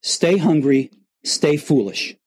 Stay hungry, stay foolish.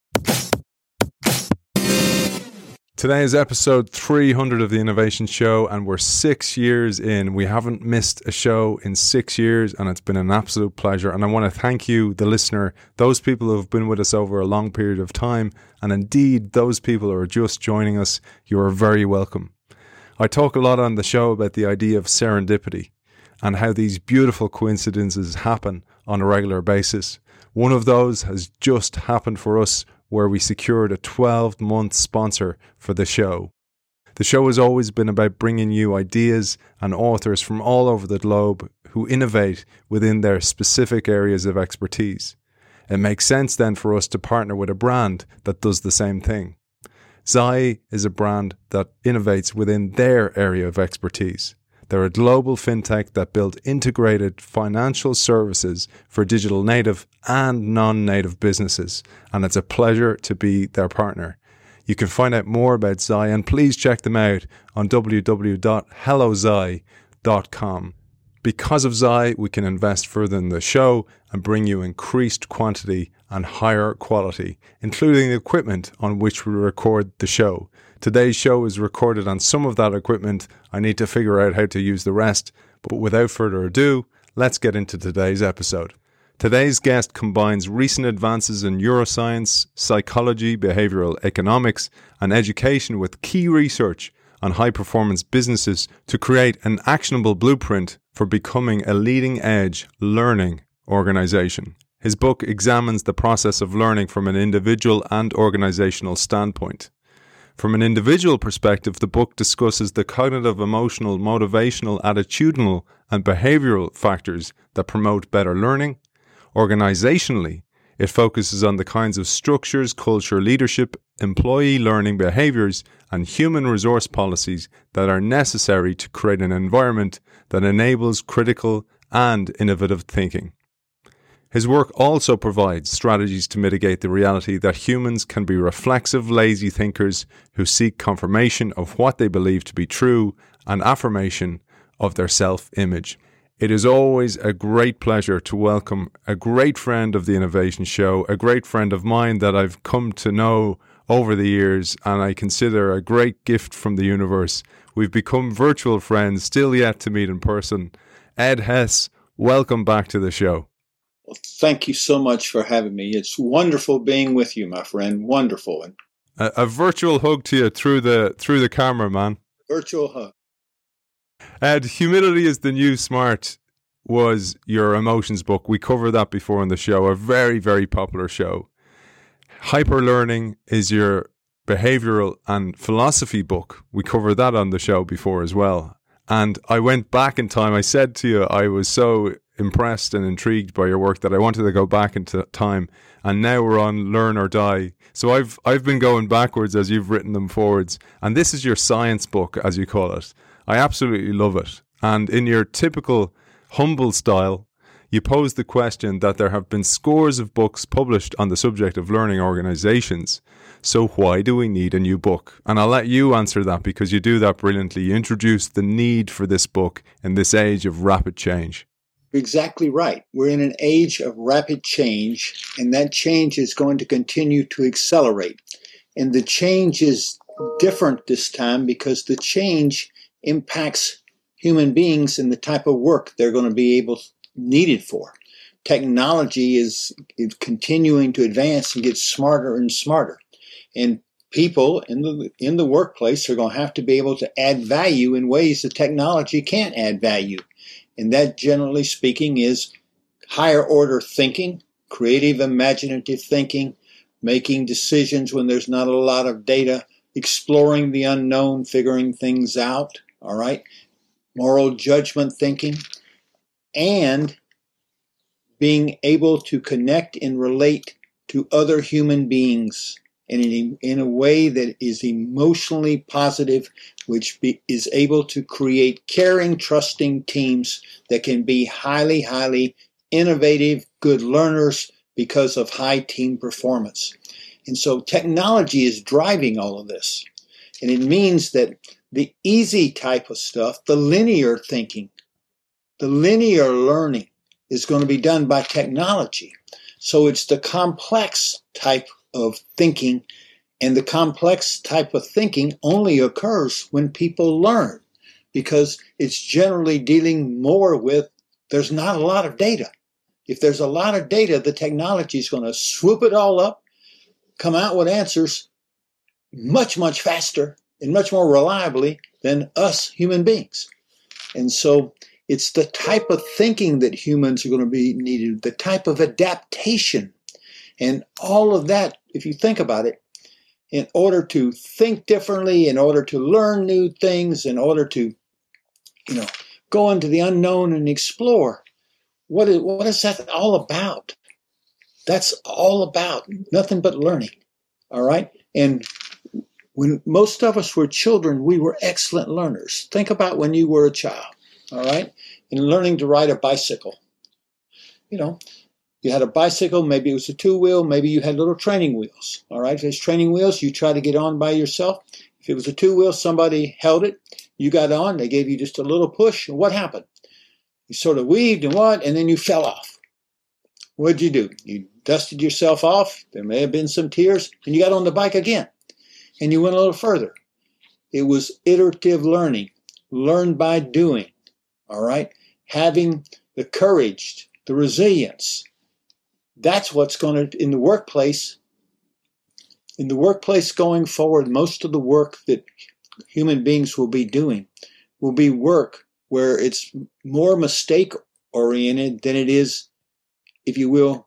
Today is episode 300 of The Innovation Show, and we're 6 years in. We haven't missed a show in 6 years, and it's been an absolute pleasure. And I want to thank you, the listener, those people who have been with us over a long period of time, and indeed those people who are just joining us. You are very welcome. I talk a lot on the show about the idea of serendipity and how these beautiful coincidences happen on a regular basis. One of those has just happened for us, where we secured a 12-month sponsor for the show. The show has always been about bringing you ideas and authors from all over the globe who innovate within their specific areas of expertise. It makes sense then for us to partner with a brand that does the same thing. Zai is a brand that innovates within their area of expertise. They're a global fintech that build integrated financial services for digital native and non-native businesses, and it's a pleasure to be their partner. You can find out more about Zai, and please check them out on www.hellozai.com. Because of Zai, we can invest further in the show and bring you increased quantity and higher quality, including the equipment on which we record the show. Today's show is recorded on some of that equipment. I need to figure out how to use the rest, but without further ado, let's get into today's episode. Today's guest combines recent advances in neuroscience, psychology, behavioral economics, and education with key research on high-performance businesses to create an actionable blueprint for becoming a leading-edge learning organization. His book examines the process of learning from an individual and organizational standpoint. From an individual perspective, the book discusses the cognitive, emotional, motivational, attitudinal, and behavioral factors that promote better learning. Organizationally, it focuses on the kinds of structures, culture, leadership, employee learning behaviors, and human resource policies that are necessary to create an environment that enables critical and innovative thinking. His work also provides strategies to mitigate the reality that humans can be reflexive, lazy thinkers who seek confirmation of what they believe to be true and affirmation of their self-image. It is always a great pleasure to welcome a great friend of the Innovation Show, a great friend of mine that I've come to know over the years, and I consider a great gift from the universe. We've become virtual friends, still yet to meet in person. Ed Hess, welcome back to the show. Well, thank you so much for having me. It's wonderful being with you, my friend. Wonderful. A virtual hug to you through the camera, man. Virtual hug. Ed, Humility is the New Smart was your emotions book. We covered that before on the show, a very, very popular show. Hyperlearning is your behavioral and philosophy book. We covered that on the show before as well. And I went back in time. I said to you, I was so impressed and intrigued by your work that I wanted to go back into time, and now we're on Learn or Die. So I've been going backwards as you've written them forwards, and this is your science book, as you call it. I absolutely love it, and in your typical humble style, you pose the question that there have been scores of books published on the subject of learning organizations. So why do we need a new book? And I'll let you answer that because you do that brilliantly. You introduce the need for this book in this age of rapid change. Exactly right. We're in an age of rapid change, and that change is going to continue to accelerate. And the change is different this time because the change impacts human beings and the type of work they're going to be needed for. Technology is continuing to advance and get smarter and smarter. And people in the workplace are going to have to be able to add value in ways that technology can't add value. And that, generally speaking, is higher order thinking, creative, imaginative thinking, making decisions when there's not a lot of data, exploring the unknown, figuring things out, all right, moral judgment thinking, and being able to connect and relate to other human beings in a way that is emotionally positive, which is able to create caring, trusting teams that can be highly, highly innovative, good learners because of high team performance. And so technology is driving all of this. And it means that the easy type of stuff, the linear thinking, the linear learning is going to be done by technology. So it's the complex type of thinking, and the complex type of thinking only occurs when people learn, because it's generally dealing more with, there's not a lot of data. If there's a lot of data, the technology is going to swoop it all up, come out with answers much, much faster and much more reliably than us human beings. And so it's the type of thinking that humans are going to be needed, the type of adaptation, and all of that, if you think about it, in order to think differently, in order to learn new things, in order to, go into the unknown and explore. What is that all about? That's all about nothing but learning, all right? And when most of us were children, we were excellent learners. Think about when you were a child, all right? And learning to ride a bicycle. You had a bicycle, maybe it was a two-wheel, maybe you had little training wheels, all right? If there's training wheels, you try to get on by yourself. If it was a two-wheel, somebody held it, you got on, they gave you just a little push, and what happened? You sort of weaved and then you fell off. What'd you do? You dusted yourself off, there may have been some tears, and you got on the bike again, and you went a little further. It was iterative learning, learn by doing, all right? Having the courage, the resilience. That's what's going to, in the workplace going forward, most of the work that human beings will be doing will be work where it's more mistake-oriented than it is, if you will,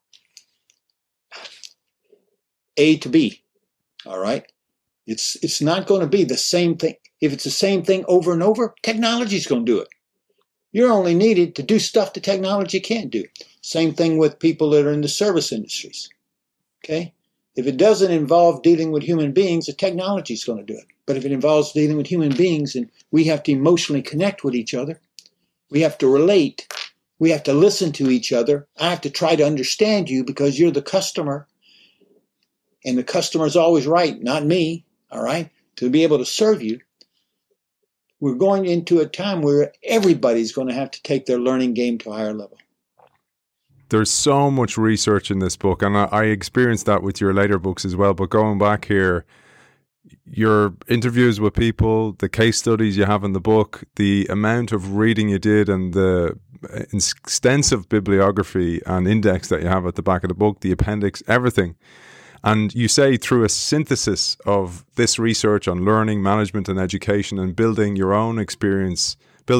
A to B, all right? It's not going to be the same thing. If it's the same thing over and over, technology's going to do it. You're only needed to do stuff the technology can't do. Same thing with people that are in the service industries, okay? If it doesn't involve dealing with human beings, the technology's going to do it. But if it involves dealing with human beings and we have to emotionally connect with each other, we have to relate, we have to listen to each other, I have to try to understand you because you're the customer, and the customer's always right, not me, all right, to be able to serve you. We're going into a time where everybody's going to have to take their learning game to a higher level. There's so much research in this book, and I experienced that with your later books as well. But going back here, your interviews with people, the case studies you have in the book, the amount of reading you did, and the extensive bibliography and index that you have at the back of the book, the appendix, everything. And you say through a synthesis of this research on learning, management and education and building on your own experiences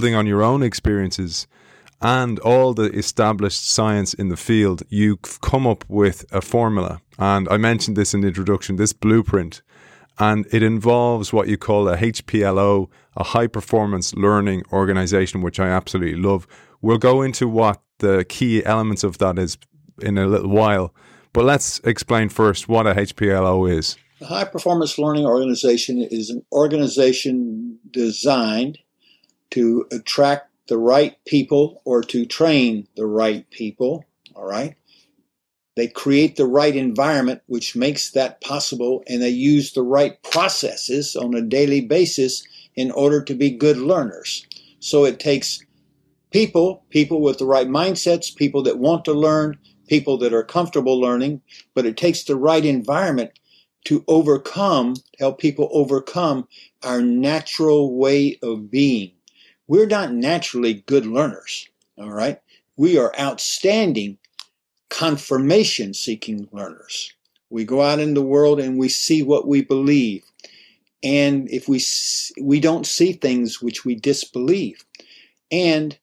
and all the established science in the field, you've come up with a formula. And I mentioned this in the introduction, this blueprint. And it involves what you call a HPLO, a high performance learning organization, which I absolutely love. We'll go into what the key elements of that is in a little while. But let's explain first what a HPLO is. The High Performance Learning Organization is an organization designed to attract the right people or to train the right people, all right? They create the right environment which makes that possible, and they use the right processes on a daily basis in order to be good learners. So it takes people with the right mindsets, people that want to learn, people that are comfortable learning, but it takes the right environment to help people overcome our natural way of being. We're not naturally good learners, all right? We are outstanding confirmation-seeking learners. We go out in the world and we see what we believe. And if we don't see things which we disbelieve. And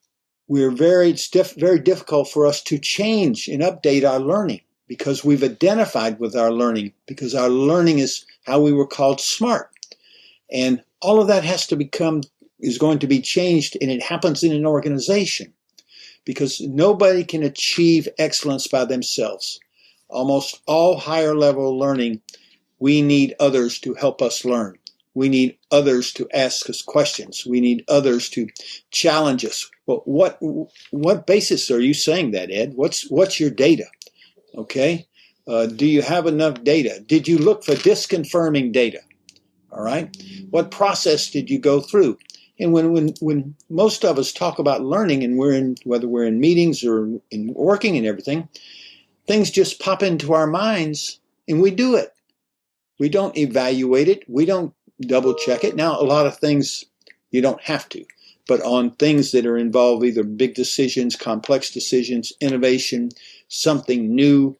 it's very difficult for us to change and update our learning because we've identified with our learning, because our learning is how we were called smart. And all of that is going to be changed, and it happens in an organization because nobody can achieve excellence by themselves. Almost all higher level learning, we need others to help us learn. We need others to ask us questions. We need others to challenge us. Well, what basis are you saying that, Ed? What's your data? Okay? Do you have enough data? Did you look for disconfirming data? All right? What process did you go through? And when most of us talk about learning, and whether we're in meetings or in working and everything, things just pop into our minds and we do it. We don't evaluate it. We don't double check it. Now, a lot of things you don't have to, but on things that are involved, either big decisions, complex decisions, innovation, something new,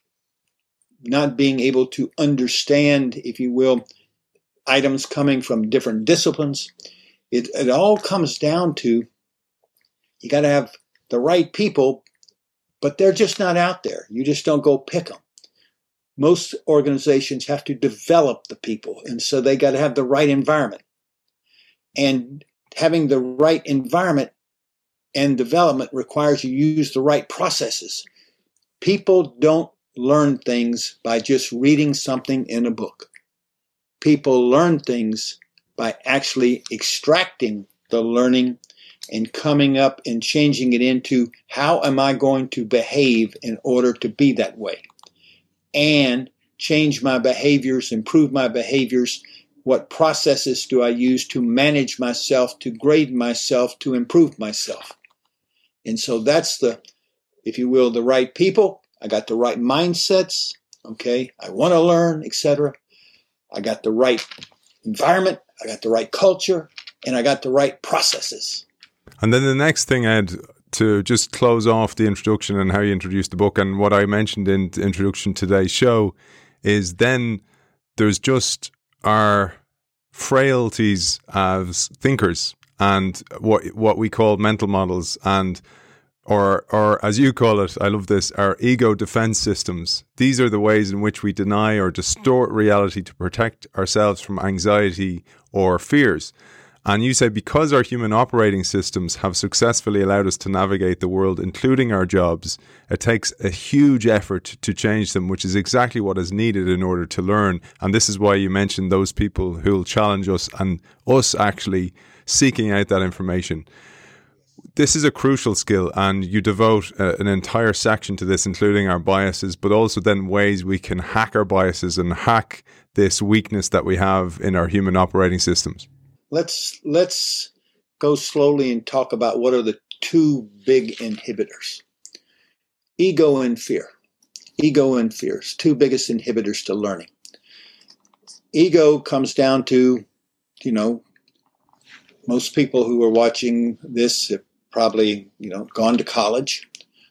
not being able to understand, if you will, items coming from different disciplines, it all comes down to you got to have the right people, but they're just not out there. You just don't go pick them. Most organizations have to develop the people, and so they got to have the right environment. And having the right environment and development requires you use the right processes. People don't learn things by just reading something in a book. People learn things by actually extracting the learning and coming up and changing it into how am I going to behave in order to be that way? And change my behaviors, improve my behaviors. What processes do I use to manage myself, to grade myself, to improve myself? And so that's the, if you will, the right people. I got the right mindsets. Okay, I want to learn, etc. I got the right environment. I got the right culture, and I got the right processes. And then the next thing, Ed, to just close off the introduction and how you introduced the book and what I mentioned in the introduction to today's show, is then there's just our frailties as thinkers and what we call mental models, and or as you call it, I love this, our ego defense systems. These are the ways in which we deny or distort reality to protect ourselves from anxiety or fears. And you say because our human operating systems have successfully allowed us to navigate the world, including our jobs, it takes a huge effort to change them, which is exactly what is needed in order to learn. And this is why you mentioned those people who will challenge us and us actually seeking out that information. This is a crucial skill, and you devote an entire section to this, including our biases, but also then ways we can hack our biases and hack this weakness that we have in our human operating systems. Let's go slowly and talk about what are the two big inhibitors. Ego and fear. Ego and fear is two biggest inhibitors to learning. Ego comes down to, most people who are watching this have probably, gone to college.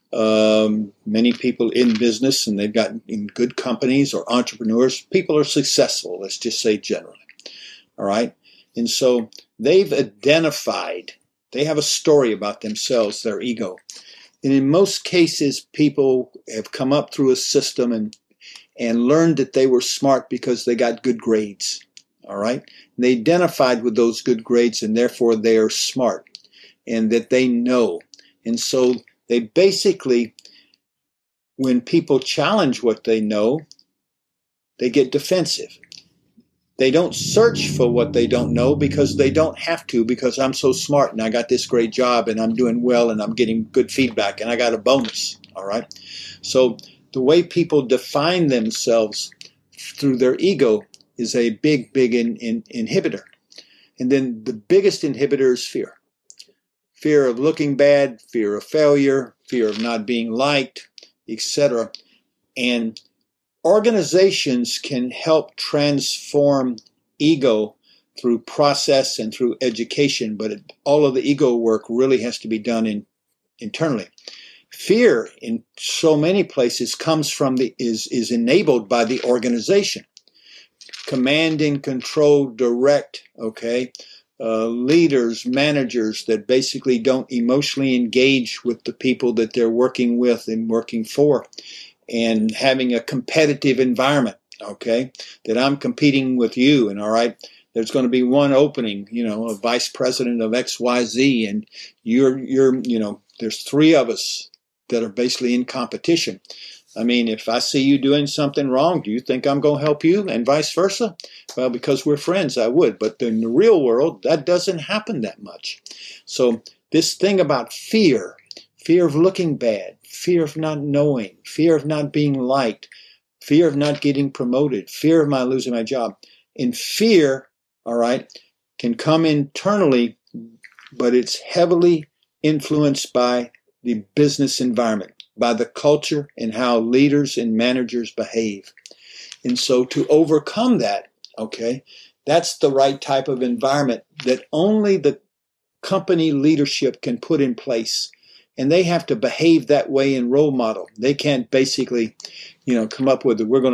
Many people in business, and they've got in good companies or entrepreneurs. People are successful, let's just say generally. All right. And so they've identified, they have a story about themselves, their ego. And in most cases, people have come up through a system and learned that they were smart because they got good grades. All right. And they identified with those good grades, and therefore they are smart and that they know. And so they basically, when people challenge what they know, they get defensive. They don't search for what they don't know because they don't have to, because I'm so smart and I got this great job and I'm doing well and I'm getting good feedback and I got a bonus. All right. So the way people define themselves through their ego is a big inhibitor. And then the biggest inhibitor is fear. Fear of looking bad, fear of failure, fear of not being liked, etc. And organizations can help transform ego through process and through education, but all of the ego work really has to be done internally. Fear in so many places comes from is enabled by the organization. Command and control, direct, leaders, managers that basically don't emotionally engage with the people that they're working with and working for. And having a competitive environment, that I'm competing with you, and all right, there's going to be one opening, a vice president of XYZ, and you're there's three of us that are basically in competition. I mean, if I see you doing something wrong, do you think I'm going to help you, and vice versa? Well, because we're friends, I would, but in the real world, that doesn't happen that much. So this thing about fear of looking bad, fear of not knowing, fear of not being liked, fear of not getting promoted, fear of not losing my job. And fear, can come internally, but it's heavily influenced by the business environment. by the culture and how leaders and managers behave. And so to overcome that, okay, that's the right type of environment that only the company leadership can put in place. And they have to behave that way in role model. They can't basically, come up with we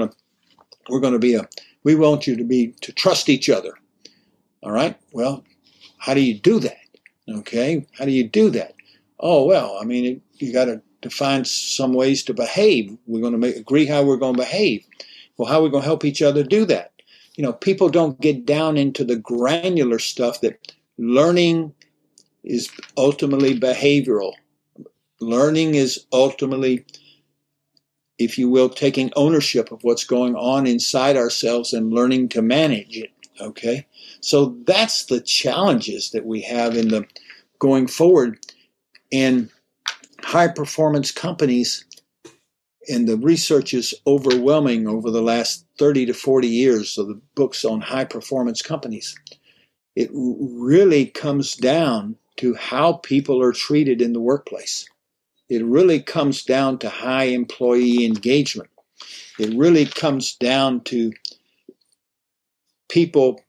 want you to trust each other. All right. Well, how do you do that? Okay. How do you do that? Oh, well, I mean, you got to define some ways to behave. We're going to agree how we're going to behave. Well, how are we going to help each other do that? People don't get down into the granular stuff that learning is ultimately behavioral. Learning is ultimately, if you will, taking ownership of what's going on inside ourselves and learning to manage it. Okay? So that's the challenges that we have in the going forward. And high performance companies, and the research is overwhelming over the last 30 to 40 years of the books on high performance companies. It really comes down to how people are treated in the workplace. It really comes down to high employee engagement. It really comes down to people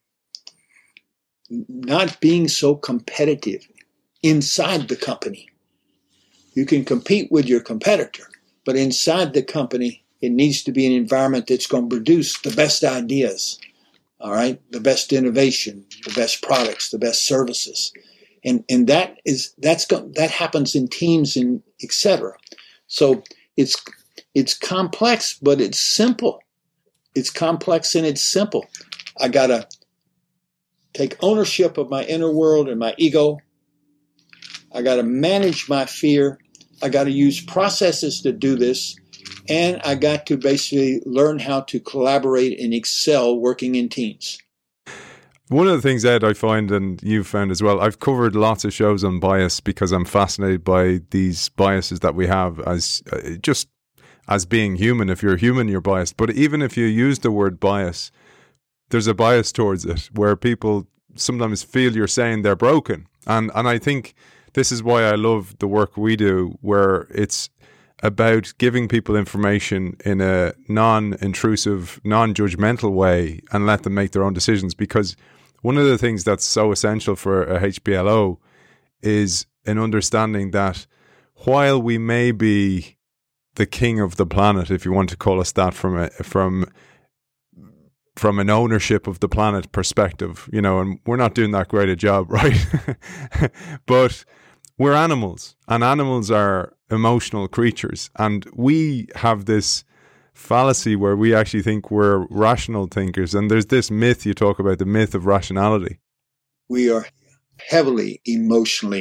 not being so competitive inside the company. You can compete with your competitor, but inside the company, it needs to be an environment that's going to produce the best ideas, all right, the best innovation, the best products, the best services. And that happens in teams and et cetera. So it's complex, but it's simple. It's complex and it's simple. I got to take ownership of my inner world and my ego. I got to manage my fear. I got to use processes to do this. And I got to basically learn how to collaborate and excel working in teams. One of the things, Ed, I find, and you've found as well, I've covered lots of shows on bias because I'm fascinated by these biases that we have as just as being human. If you're human, you're biased. But even if you use the word bias, there's a bias towards it where people sometimes feel you're saying they're broken. And I think this is why I love the work we do, where it's about giving people information in a non-intrusive, non-judgmental way and let them make their own decisions. Because one of the things that's so essential for a HPLO is an understanding that while we may be the king of the planet, if you want to call us that, from an ownership of the planet perspective, and we're not doing that great a job, right? But we're animals, and animals are emotional creatures, and we have this fallacy where we actually think we're rational thinkers, and there's this myth you talk about, the myth of rationality. We are heavily emotional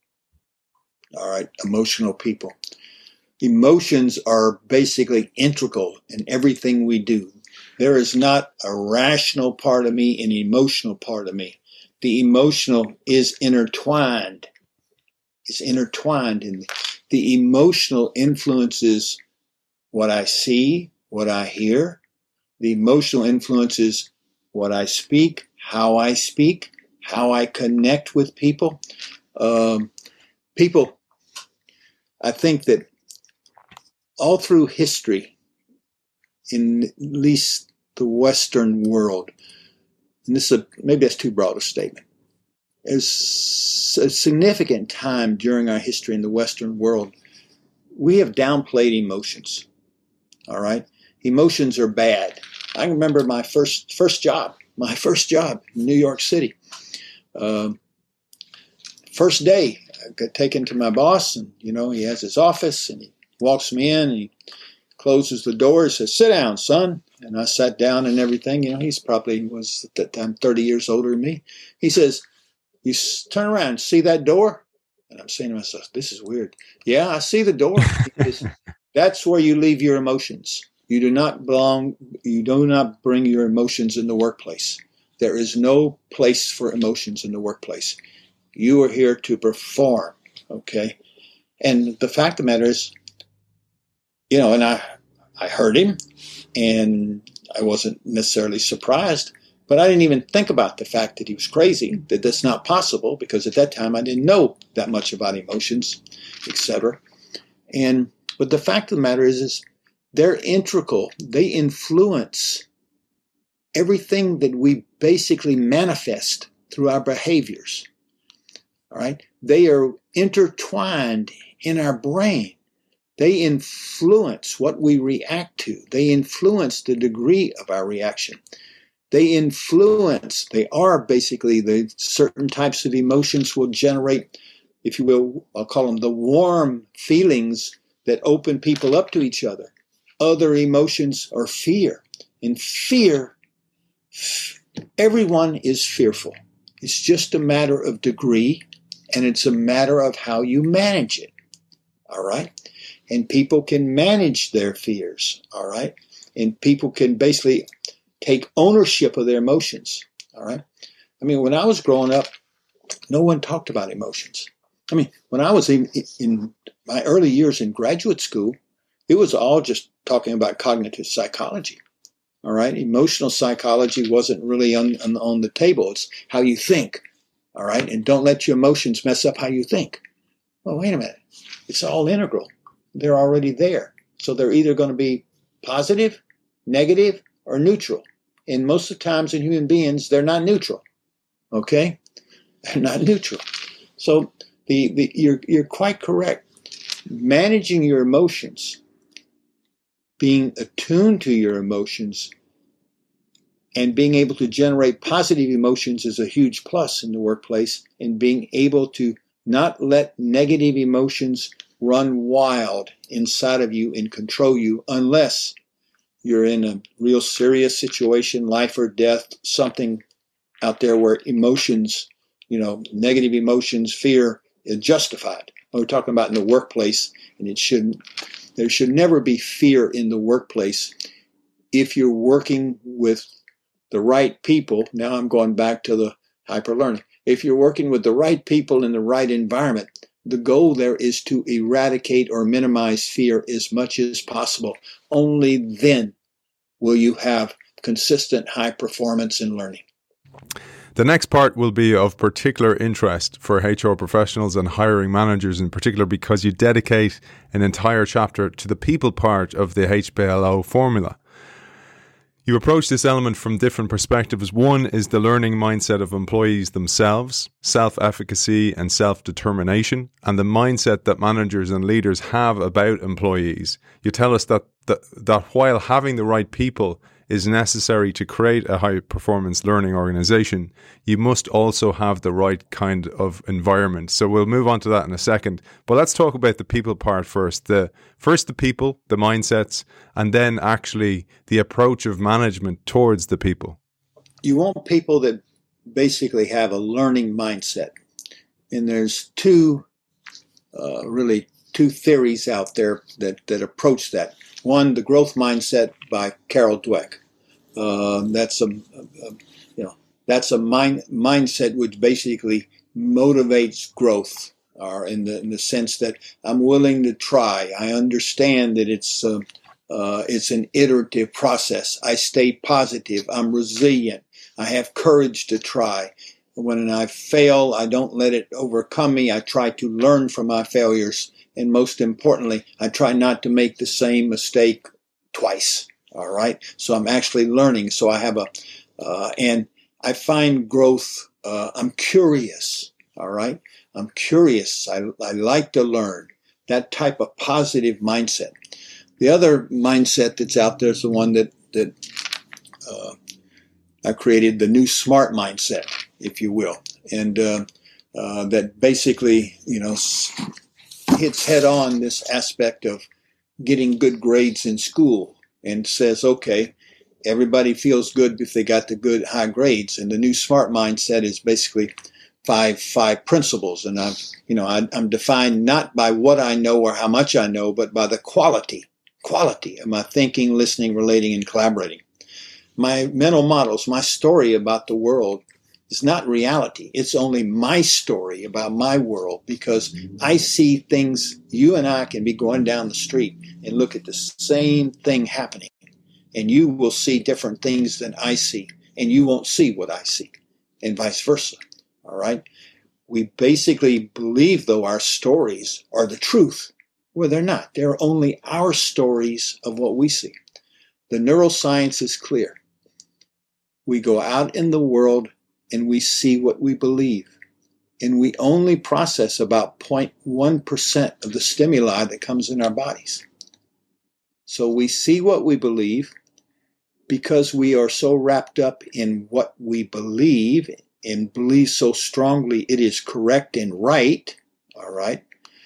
people. Emotions are basically integral in everything we do. There is not a rational part of me and an emotional part of me. The emotional is intertwined. It's intertwined, and the emotional influences what I see, what I hear. The emotional influences what I speak, how I connect with people. I think that all through history, in at least the Western world, and maybe that's too broad a statement, there's a significant time during our history in the Western world, we have downplayed emotions. All right? Emotions are bad. I remember my first job in New York City. First day, I got taken to my boss, and, he has his office, and he walks me in, and he closes the door. He says, "Sit down, son." And I sat down and everything. He's probably was at that time 30 years older than me. He says, "You turn around, see that door?" And I'm saying to myself, this is weird. "Yeah, I see the door." Because that's where you leave your emotions. You do not bring your emotions in the workplace. There is no place for emotions in the workplace. You are here to perform, okay? And the fact of the matter is, and I heard him, and I wasn't necessarily surprised, but I didn't even think about the fact that he was crazy, that that's not possible, because at that time I didn't know that much about emotions, etc. And But the fact of the matter is they're integral. They influence everything that we basically manifest through our behaviors. All right? They are intertwined in our brain. They influence what we react to. They influence the degree of our reaction. They are basically the certain types of emotions will generate, if you will, I'll call them the warm feelings that open people up to each other. Other emotions are fear. And fear, everyone is fearful. It's just a matter of degree, and it's a matter of how you manage it. All right? And people can manage their fears. All right? And people can basically take ownership of their emotions. All right? I mean, when I was growing up, no one talked about emotions. I mean, when I was in my early years in graduate school, it was all just talking about cognitive psychology. All right? Emotional psychology wasn't really on the table. It's how you think. All right? And don't let your emotions mess up how you think. Well, wait a minute. It's all integral. They're already there. So they're either going to be positive, negative, or neutral. And most of the times in human beings, they're not neutral. Okay? They're not neutral. So you're quite correct. Managing your emotions, being attuned to your emotions, and being able to generate positive emotions is a huge plus in the workplace, and being able to not let negative emotions run wild inside of you and control you unless you're in a real serious situation, life or death, something out there where emotions, negative emotions, fear is justified. We're talking about in the workplace, and there should never be fear in the workplace if you're working with the right people. Now I'm going back to the hyperlearning. If you're working with the right people in the right environment, the goal there is to eradicate or minimize fear as much as possible. Only then will you have consistent high performance in learning. The next part will be of particular interest for HR professionals and hiring managers in particular, because you dedicate an entire chapter to the people part of the HPLO formula. You approach this element from different perspectives. One is the learning mindset of employees themselves, self-efficacy and self-determination, and the mindset that managers and leaders have about employees. You tell us that while having the right people is necessary to create a high-performance learning organization, you must also have the right kind of environment. So we'll move on to that in a second. But let's talk about the people part first. The people, the mindsets, and then actually the approach of management towards the people. You want people that basically have a learning mindset. And there's two theories out there that approach that. One, the growth mindset by Carol Dweck. That's a mindset which basically motivates growth, or in the sense that I'm willing to try. I understand that it's an iterative process. I stay positive. I'm resilient. I have courage to try. When I fail, I don't let it overcome me. I try to learn from my failures. And most importantly, I try not to make the same mistake twice. All right. So I'm actually learning. So I have and I find growth. I'm curious. All right. I'm curious. I like to learn. That type of positive mindset. The other mindset that's out there is the one that I created, the new smart mindset, if you will, and that basically, hits head on this aspect of getting good grades in school, and says, okay, everybody feels good if they got the good high grades. And the new smart mindset is basically five principles. And I'm defined not by what I know or how much I know, but by the quality of my thinking, listening, relating, and collaborating. My mental models, my story about the world is not reality. It's only my story about my world, because I see things. You and I can be going down the street and look at the same thing happening, and you will see different things than I see, and you won't see what I see, and vice versa. All right? We basically believe, though, our stories are the truth, Well, they're not. They're only our stories of what we see. The neuroscience is clear. We go out in the world and we see what we believe. And we only process about 0.1% of the stimuli that comes in our bodies. So we see what we believe because we are so wrapped up in what we believe and believe so strongly it is correct and right, all right?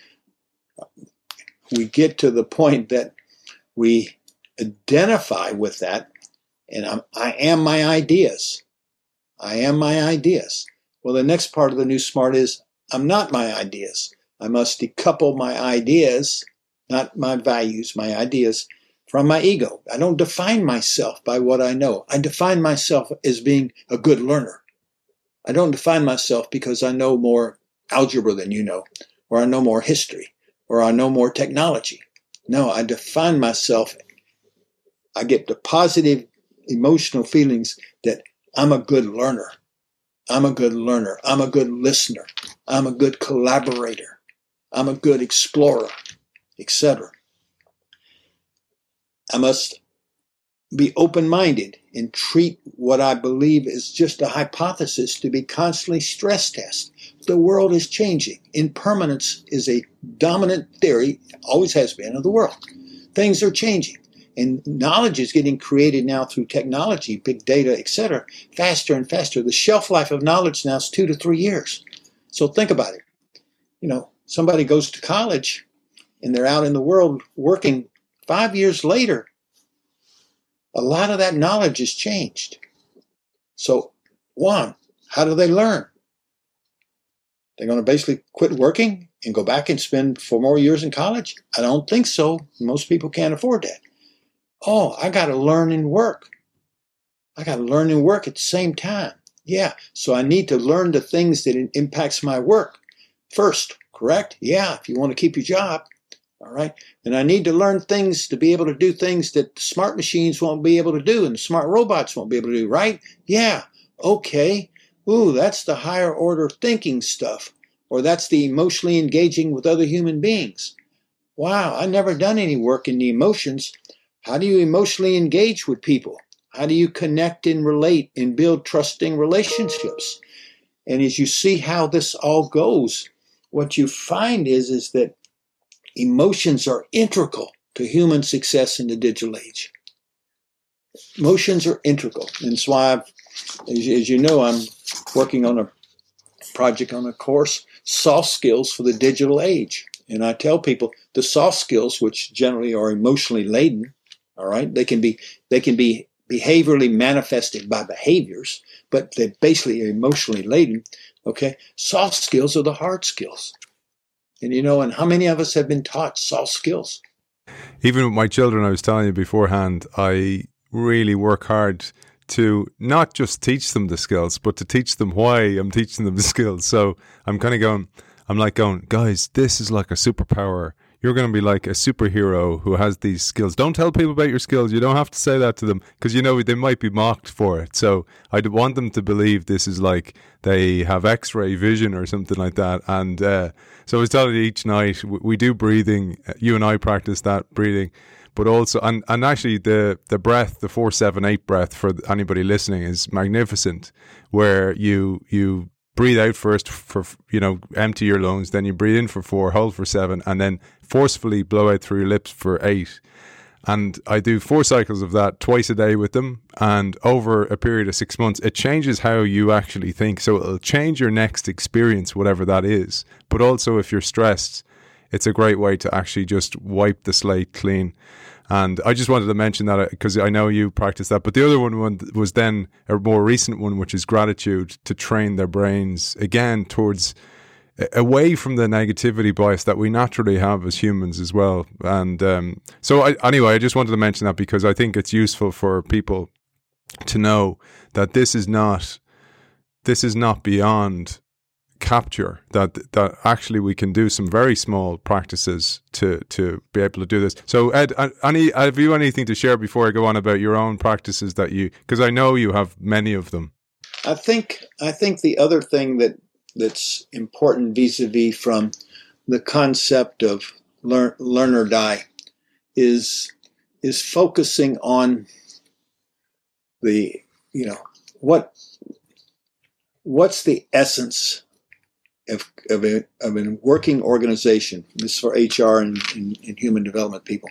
We get to the point that we identify with that, and I am my ideas. I am my ideas. Well, the next part of the new SMART is I'm not my ideas. I must decouple my ideas, not my values, my ideas, from my ego. I don't define myself by what I know. I define myself as being a good learner. I don't define myself because I know more algebra than you know, or I know more history, or I know more technology. No, I define myself. I get the positive emotional feelings that I'm a good learner. I'm a good learner. I'm a good listener. I'm a good collaborator. I'm a good explorer, etc. I must be open-minded and treat what I believe is just a hypothesis to be constantly stress tested. The world is changing. Impermanence is a dominant theory, always has been, of the world. Things are changing. And knowledge is getting created now through technology, big data, etc., faster and faster. The shelf life of knowledge now is 2 to 3 years. So think about it. You know, somebody goes to college and they're out in the world working 5 years later. A lot of that knowledge has changed. So, one, how do they learn? They're going to basically quit working and go back and spend 4 more years in college? I don't think so. Most people can't afford that. Oh, I got to learn and work. I got to learn and work at the same time. Yeah, so I need to learn the things that impacts my work first, correct? Yeah, if you want to keep your job. All right. And I need to learn things to be able to do things that smart machines won't be able to do and smart robots won't be able to do, right? Yeah. Okay. Ooh, that's the higher order thinking stuff. Or that's the emotionally engaging with other human beings. Wow, I've never done any work in the emotions. How do you emotionally engage with people? How do you connect and relate and build trusting relationships? And as you see how this all goes, what you find is that emotions are integral to human success in the digital age. Emotions are integral. And that's why, as you know, I'm working on a project on a course, soft skills for the digital age. And I tell people the soft skills, which generally are emotionally laden, all right, they can be behaviorally manifested by behaviors, but they're basically emotionally laden. Okay, soft skills are the hard skills. And, you know, and how many of us have been taught soft skills? Even with my children, I was telling you beforehand, I really work hard to not just teach them the skills, but to teach them why I'm teaching them the skills. So I'm kind of going, guys, this is like a superpower. You're going to be like a superhero who has these skills. Don't tell people about your skills. You don't have to say that to them because, you know, they might be mocked for it. So I'd want them to believe this is like they have X-ray vision or something like that. And so I was telling you each night, we do breathing. You and I practice that breathing. But also, and actually the breath, the 4-7-8 breath for anybody listening is magnificent, where you breathe out first for, you know, empty your lungs, then you breathe in for 4, hold for 7, and then forcefully blow out through your lips for 8. And I do 4 cycles of that twice a day with them. And over a period of 6 months, it changes how you actually think. So it'll change your next experience, whatever that is. But also if you're stressed, it's a great way to actually just wipe the slate clean. And I just wanted to mention that because I know you practice that. But the other one was then a more recent one, which is gratitude, to train their brains again towards away from the negativity bias that we naturally have as humans as well. And anyway, I just wanted to mention that because I think it's useful for people to know that this is not beyond capture, that actually we can do some very small practices to be able to do this. So Ed, have you anything to share before I go on about your own practices that you, because I know you have many of them? I think the other thing that's important vis-a-vis from the concept of Learn or Die is focusing on the, what's the essence of a working organization. This is for HR and human development people.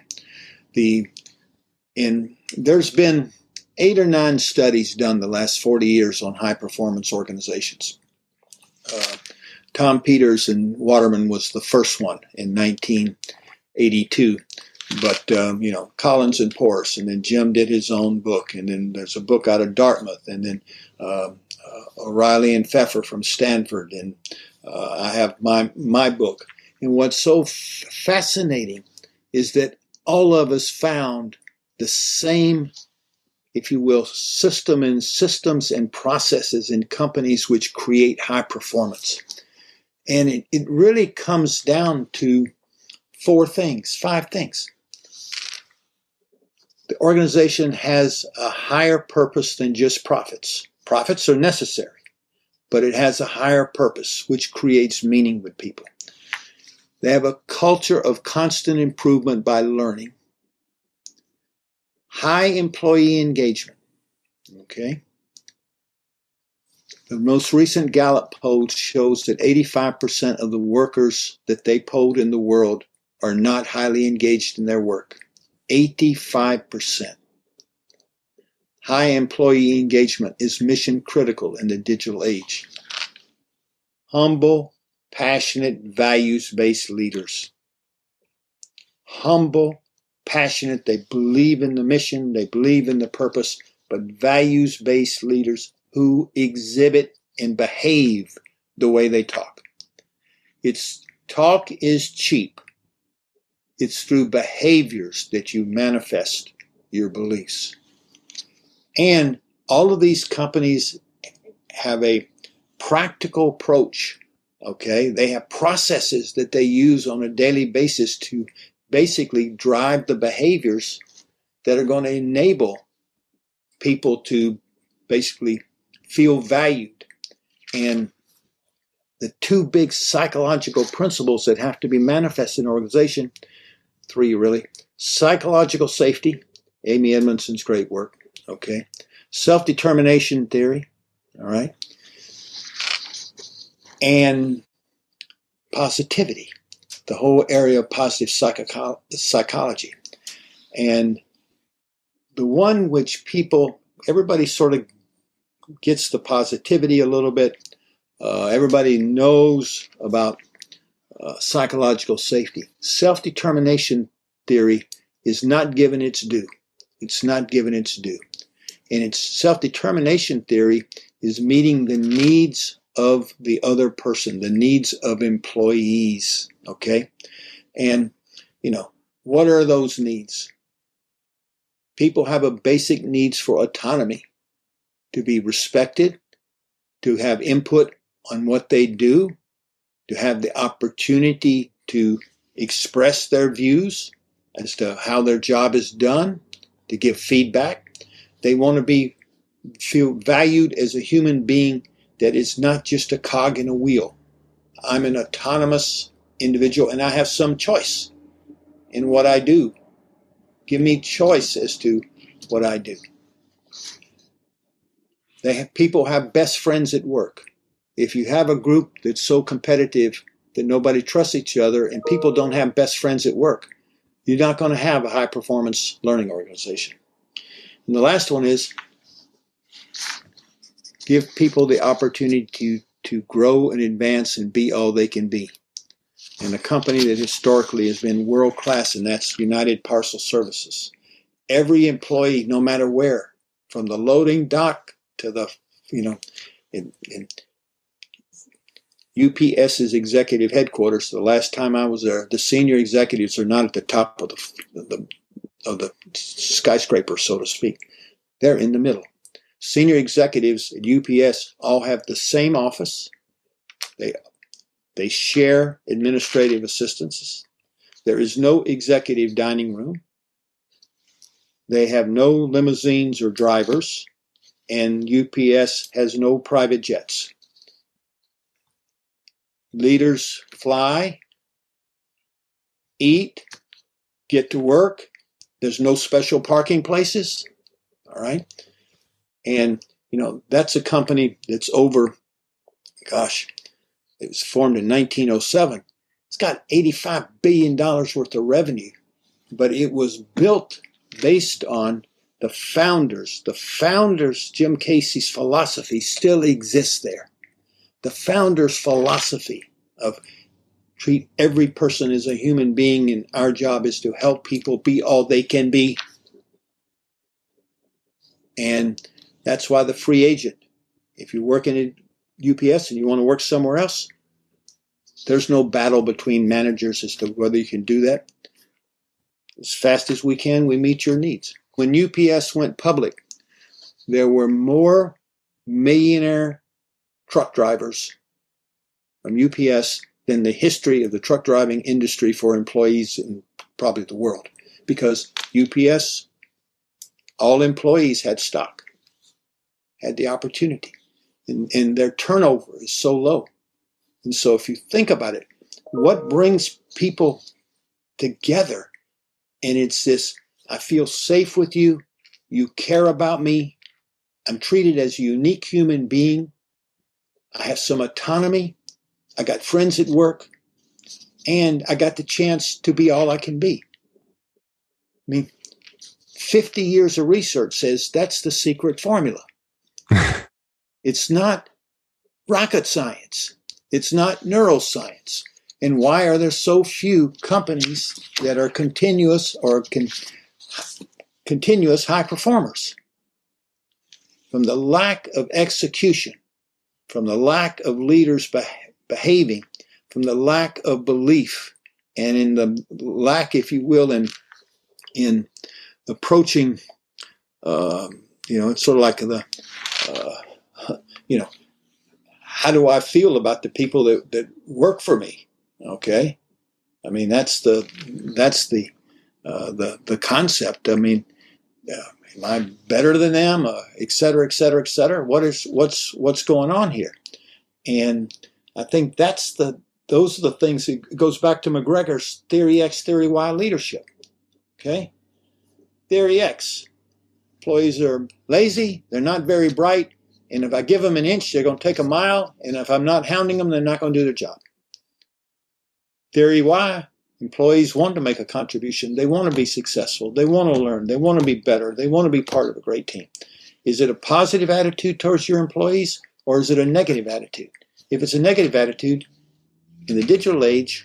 There's been 8 or 9 studies done the last 40 years on high performance organizations. Tom Peters and Waterman was the first one in 1982. But, Collins and Porras, and then Jim did his own book, and then there's a book out of Dartmouth, and then O'Reilly and Pfeffer from Stanford, and I have my book. And what's so fascinating is that all of us found the same, if you will, systems and processes in companies which create high performance. And it really comes down to 5 things. The organization has a higher purpose than just profits. Profits are necessary, but it has a higher purpose, which creates meaning with people. They have a culture of constant improvement by learning. High employee engagement. Okay. The most recent Gallup poll shows that 85% of the workers that they polled in the world are not highly engaged in their work. 85%. High employee engagement is mission critical in the digital age. Humble, passionate, values-based leaders. Humble, passionate, they believe in the mission, they believe in the purpose, but values-based leaders who exhibit and behave the way they talk. Talk is cheap. It's through behaviors that you manifest your beliefs. And all of these companies have a practical approach, okay? They have processes that they use on a daily basis to basically drive the behaviors that are going to enable people to basically feel valued. And the 2 big psychological principles that have to be manifested in an organization, 3 really. Psychological safety, Amy Edmondson's great work, okay. Self-determination theory, all right. And positivity, the whole area of positive psychology. And the one which everybody sort of gets the positivity a little bit. Everybody knows about psychological safety. Self-determination theory is not given its due. It's not given its due. And its self-determination theory is meeting the needs of the other person, the needs of employees, okay? And, what are those needs? People have a basic needs for autonomy, to be respected, to have input on what they do, to have the opportunity to express their views as to how their job is done, to give feedback. They want to feel valued as a human being that is not just a cog in a wheel. I'm an autonomous individual and I have some choice in what I do. Give me choice as to what I do. People have best friends at work. If you have a group that's so competitive that nobody trusts each other and people don't have best friends at work, you're not going to have a high-performance learning organization. And the last one is give people the opportunity to grow and advance and be all they can be. And a company that historically has been world-class, and that's United Parcel Services. Every employee, no matter where, from the loading dock to the, in UPS's executive headquarters, the last time I was there, the senior executives are not at the top of the skyscraper, so to speak. They're in the middle. Senior executives at UPS all have the same office. They share administrative assistants. There is no executive dining room. They have no limousines or drivers, and UPS has no private jets. Leaders fly, eat, get to work. There's no special parking places. All right. And, that's a company that's over, it was formed in 1907. It's got $85 billion worth of revenue, but it was built based on the founders. The founders, Jim Casey's philosophy still exists there. The founders' philosophy of treat every person as a human being, and our job is to help people be all they can be. And that's why the free agent, if you're working at UPS and you want to work somewhere else, there's no battle between managers as to whether you can do that. As fast as we can, we meet your needs. When UPS went public, there were more millionaire truck drivers from UPS than the history of the truck driving industry for employees in probably the world. Because UPS, all employees had stock, had the opportunity, and their turnover is so low. And so if you think about it, what brings people together? And it's this, I feel safe with you, you care about me, I'm treated as a unique human being, I have some autonomy, I got friends at work, and I got the chance to be all I can be. 50 years of research says that's the secret formula. It's not rocket science. It's not neuroscience. And why are there so few companies that are continuous or continuous high performers? From the lack of execution, from the lack of leaders behaving, from the lack of belief, and in the lack, if you will, in approaching, it's sort of like how do I feel about the people that work for me? Okay, I mean that's the concept. I mean, am I better than them? Et cetera, et cetera, et cetera. What's going on here? And I think those are the things. It goes back to McGregor's Theory X, Theory Y leadership. Okay, Theory X. Employees are lazy. They're not very bright. And if I give them an inch, they're going to take a mile. And if I'm not hounding them, they're not going to do their job. Theory Y, employees want to make a contribution. They want to be successful. They want to learn. They want to be better. They want to be part of a great team. Is it a positive attitude towards your employees, or is it a negative attitude? If it's a negative attitude, in the digital age,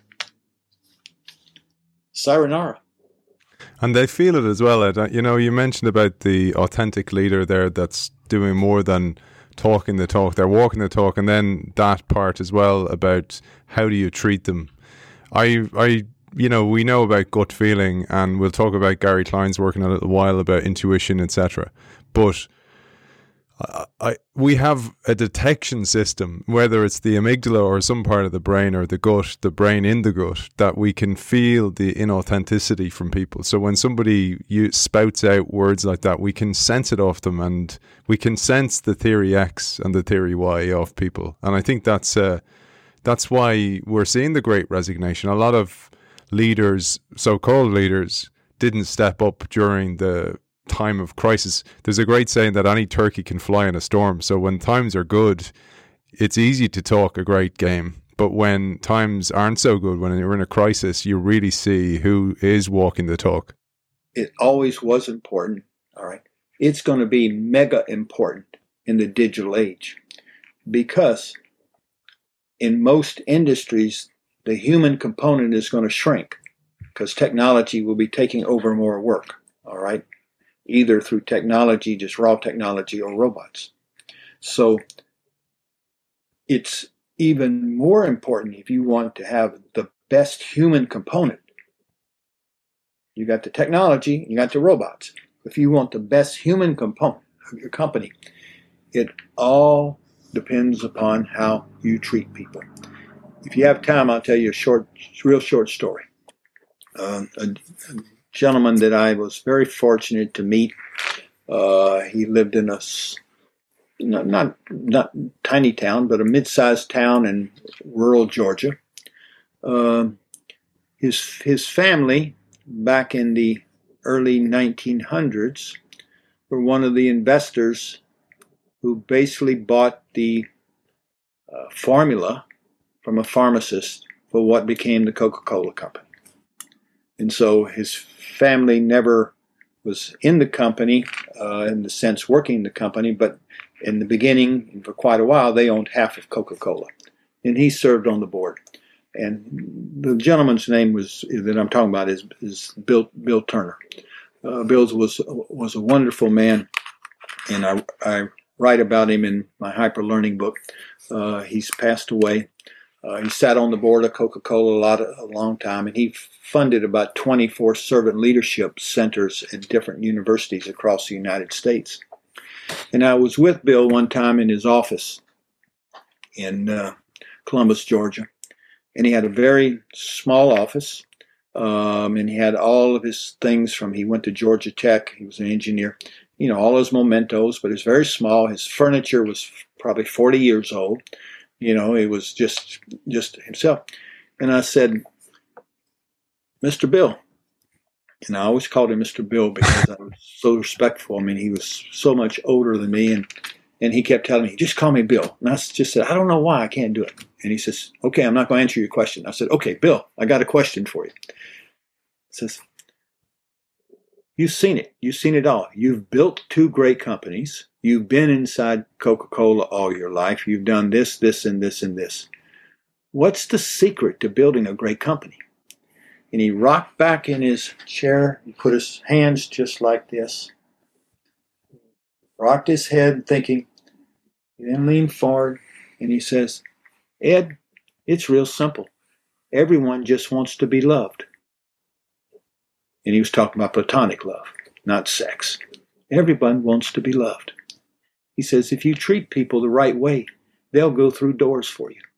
sayonara. And they feel it as well, Ed. You mentioned about the authentic leader there that's doing more than talking the talk. They're walking the talk. And then that part as well about how do you treat them. We know about gut feeling, and we'll talk about Gary Klein's work in a little while about intuition, etc. But we have a detection system, whether it's the amygdala or some part of the brain or the gut, the brain in the gut, that we can feel the inauthenticity from people. So when somebody spouts out words like that, we can sense it off them, and we can sense the theory X and the theory Y of people. And I think that's why we're seeing the Great Resignation. A lot of leaders, so-called leaders, didn't step up during the time of crisis. There's a great saying that any turkey can fly in a storm. So when times are good, it's easy to talk a great game. But when times aren't so good, when you're in a crisis, you really see who is walking the talk. It always was important. All right. It's going to be mega important in the digital age, because in most industries, the human component is going to shrink because technology will be taking over more work. All right. Either through technology, just raw technology, or robots. So it's even more important if you want to have the best human component. You got the technology, you got the robots. If you want the best human component of your company, it all depends upon how you treat people. If you have time, I'll tell you a real short story. A gentleman that I was very fortunate to meet. He lived in a not tiny town, but a mid-sized town in rural Georgia. his family back in the early 1900s were one of the investors who basically bought the formula from a pharmacist for what became the Coca-Cola Company. And so his family never was in the company, in the sense working the company, but in the beginning, for quite a while, they owned half of Coca-Cola. And he served on the board. And the gentleman's name that I'm talking about is Bill Turner. Bill was a wonderful man, and I write about him in my Hyper-Learning book. He's passed away. He sat on the board of Coca-Cola a long time, and he funded about 24 servant leadership centers at different universities across the United States. And I was with Bill one time in his office in Columbus, Georgia, and he had a very small office, and he had all of his things he went to Georgia Tech. He was an engineer, all his mementos, but it was very small. His furniture was probably 40 years old. It was just himself. And I said, Mr. Bill. And I always called him Mr. Bill because I was so respectful. I mean, he was so much older than me. And he kept telling me, just call me Bill. And I just said, I don't know why I can't do it. And he says, okay, I'm not going to answer your question. I said, okay, Bill, I got a question for you. He says, you've seen it. You've seen it all. You've built 2 great companies. You've been inside Coca-Cola all your life. You've done this, this, and this, and this. What's the secret to building a great company? And he rocked back in his chair and put his hands just like this. Rocked his head thinking, then leaned forward and he says, Ed, it's real simple. Everyone just wants to be loved. And he was talking about platonic love, not sex. Everyone wants to be loved. He says, if you treat people the right way, they'll go through doors for you.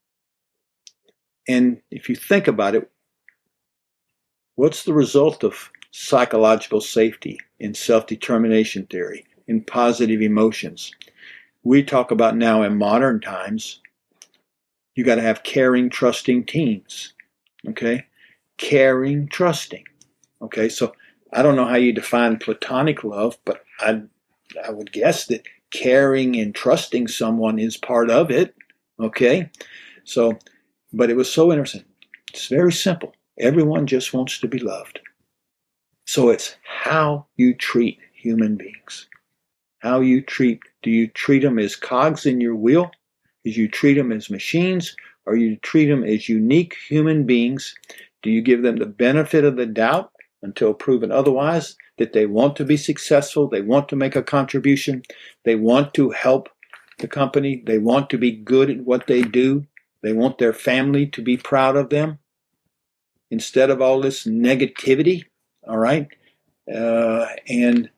And if you think about it, what's the result of psychological safety in self-determination theory, in positive emotions? We talk about now in modern times, you got to have caring, trusting teams. Okay? Caring, trusting. Okay, so I don't know how you define platonic love, but I would guess that caring and trusting someone is part of it. Okay? So, but it was so interesting. It's very simple. Everyone just wants to be loved. So it's how you treat human beings. Do you treat them as cogs in your wheel? Do you treat them as machines? Or you treat them as unique human beings? Do you give them the benefit of the doubt until proven otherwise, that they want to be successful, they want to make a contribution, they want to help the company, they want to be good at what they do, they want their family to be proud of them? Instead of all this negativity, all right? And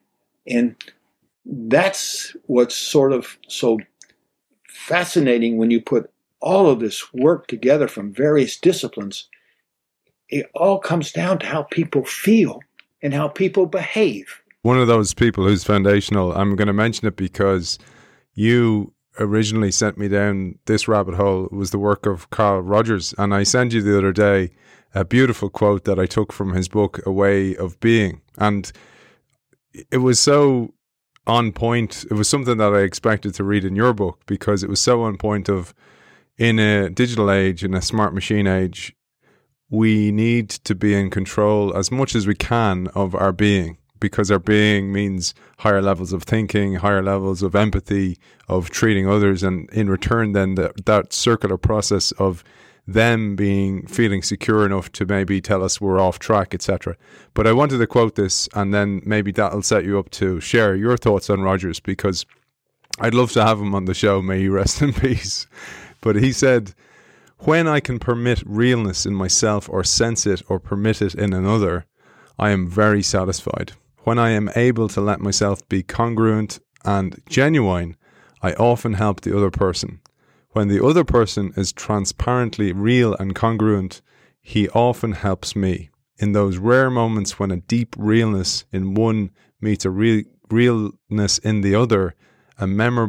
that's what's sort of so fascinating when you put all of this work together from various disciplines. It all comes down to how people feel and how people behave. One of those people who's foundational, I'm going to mention it because you originally sent me down this rabbit hole, was the work of Carl Rogers. And I sent you the other day a beautiful quote that I took from his book, A Way of Being. And it was so on point. It was something that I expected to read in your book because it was so on point of, in a digital age, in a smart machine age, we need to be in control as much as we can of our being, because our being means higher levels of thinking, higher levels of empathy, of treating others, and in return then that circular process of them feeling secure enough to maybe tell us we're off track, etc. But I wanted to quote this, and then maybe that'll set you up to share your thoughts on Rogers, because I'd love to have him on the show, may he rest in peace. But he said, when I can permit realness in myself or sense it or permit it in another, I am very satisfied. When I am able to let myself be congruent and genuine, I often help the other person. When the other person is transparently real and congruent, he often helps me. In those rare moments when a deep realness in one meets a realness in the other, a memorable,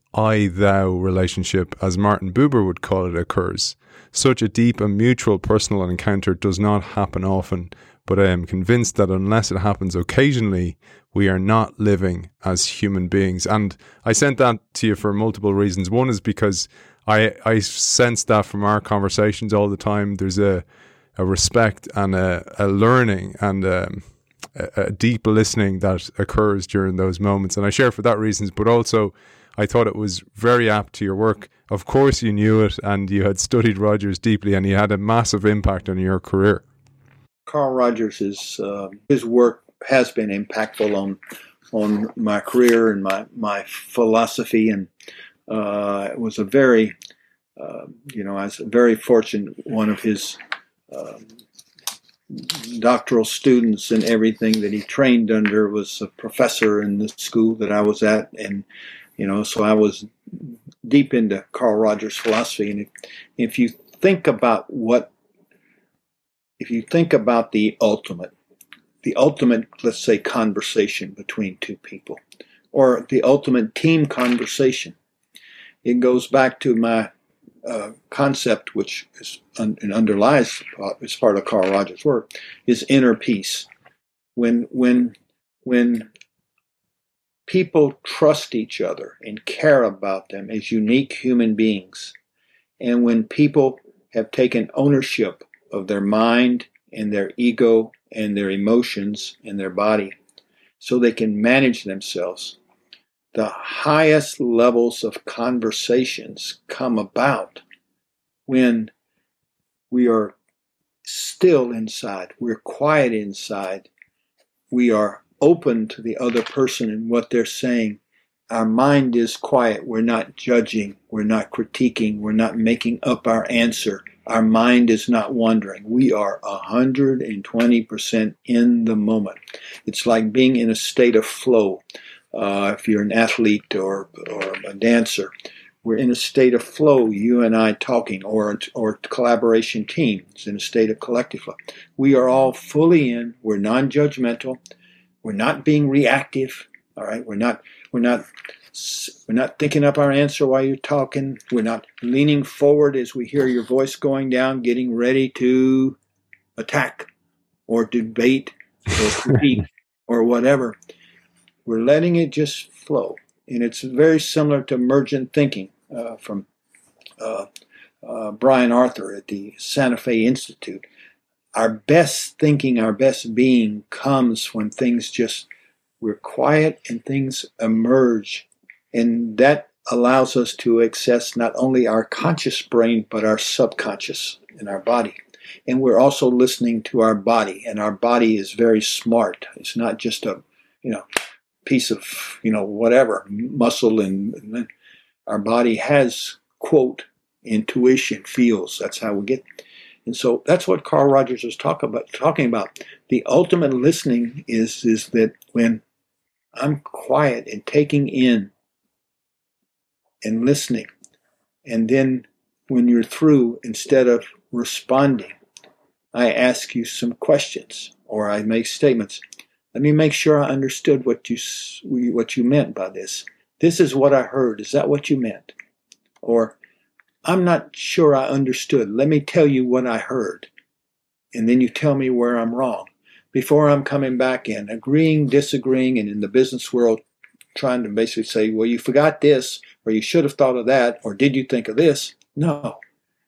I-thou relationship, as Martin Buber would call it, occurs. Such a deep and mutual personal encounter does not happen often, but I am convinced that unless it happens occasionally, we are not living as human beings. And I sent that to you for multiple reasons. One is because I sense that from our conversations all the time, there's a respect and a learning and a deep listening that occurs during those moments. And I share for that reasons, but also I thought it was very apt to your work. Of course you knew it and you had studied Rogers deeply and he had a massive impact on your career. Carl Rogers his work has been impactful on my career and my philosophy, and it was a very I was very fortunate. One of his doctoral students and everything that he trained under was a professor in the school that I was at, and so I was deep into Carl Rogers' philosophy. And if you think about the ultimate, let's say, conversation between two people, or the ultimate team conversation, it goes back to my concept, which is underlies as part of Carl Rogers' work, is inner peace. When people trust each other and care about them as unique human beings, and when people have taken ownership of their mind and their ego and their emotions and their body so they can manage themselves, the highest levels of conversations come about when we are still inside, we're quiet inside, we are open to the other person and what they're saying. Our mind is quiet. We're not judging. We're not critiquing. We're not making up our answer. Our mind is not wandering. We are 120% in the moment. It's like being in a state of flow. If you're an athlete or a dancer, we're in a state of flow, you and I talking, or collaboration team is in a state of collective flow. We are all fully in. We're non-judgmental. We're not being reactive. All right, we're not thinking up our answer while you're talking. We're not leaning forward as we hear your voice going down, getting ready to attack or debate or critique or whatever. We're letting it just flow. And it's very similar to emergent thinking from Brian Arthur at the Santa Fe Institute. Our best thinking, our best being comes when we're quiet and things emerge. And that allows us to access not only our conscious brain, but our subconscious in our body. And we're also listening to our body. And our body is very smart. It's not just a, piece of, whatever, muscle. And our body has, quote, intuition, feels. That's how we get. And so that's what Carl Rogers was talking about. The ultimate listening is that when I'm quiet and taking in and listening, and then when you're through, instead of responding, I ask you some questions or I make statements. Let me make sure I understood what you meant by this. This is what I heard. Is that what you meant? Or, I'm not sure I understood. Let me tell you what I heard. And then you tell me where I'm wrong. Before I'm coming back in, agreeing, disagreeing, and in the business world, trying to basically say, well, you forgot this, or you should have thought of that, or did you think of this? No.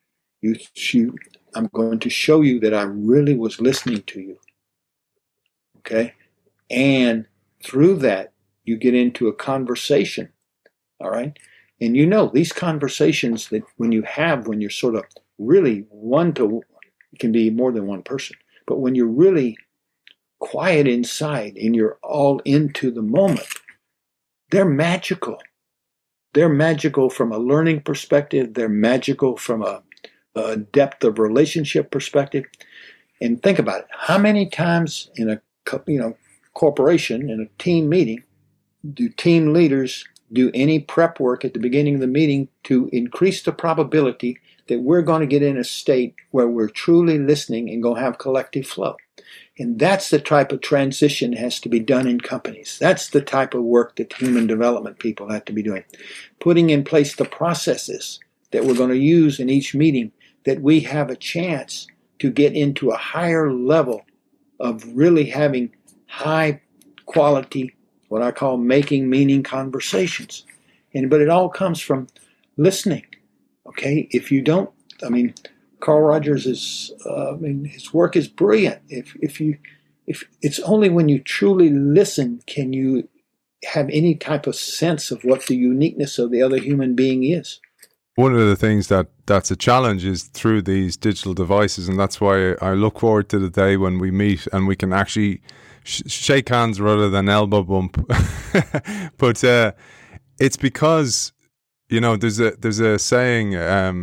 I'm going to show you that I really was listening to you. Okay? And through that, you get into a conversation. All right? And these conversations that when you're sort of really it can be more than one person, but when you're really quiet inside and you're all into the moment, they're magical. They're magical from a learning perspective. They're magical from a depth of relationship perspective. And think about it. How many times in a corporation, in a team meeting, do team leaders do any prep work at the beginning of the meeting to increase the probability that we're going to get in a state where we're truly listening and going to have collective flow? And that's the type of transition that has to be done in companies. That's the type of work that human development people have to be doing. Putting in place the processes that we're going to use in each meeting, that we have a chance to get into a higher level of really having high quality, what I call making meaning conversations. But it all comes from listening. Okay? If you don't, Carl Rogers is, his work is brilliant. If it's only when you truly listen can you have any type of sense of what the uniqueness of the other human being is. One of the things that's a challenge is through these digital devices, and that's why I look forward to the day when we meet and we can actually shake hands rather than elbow bump. But it's because, there's a saying,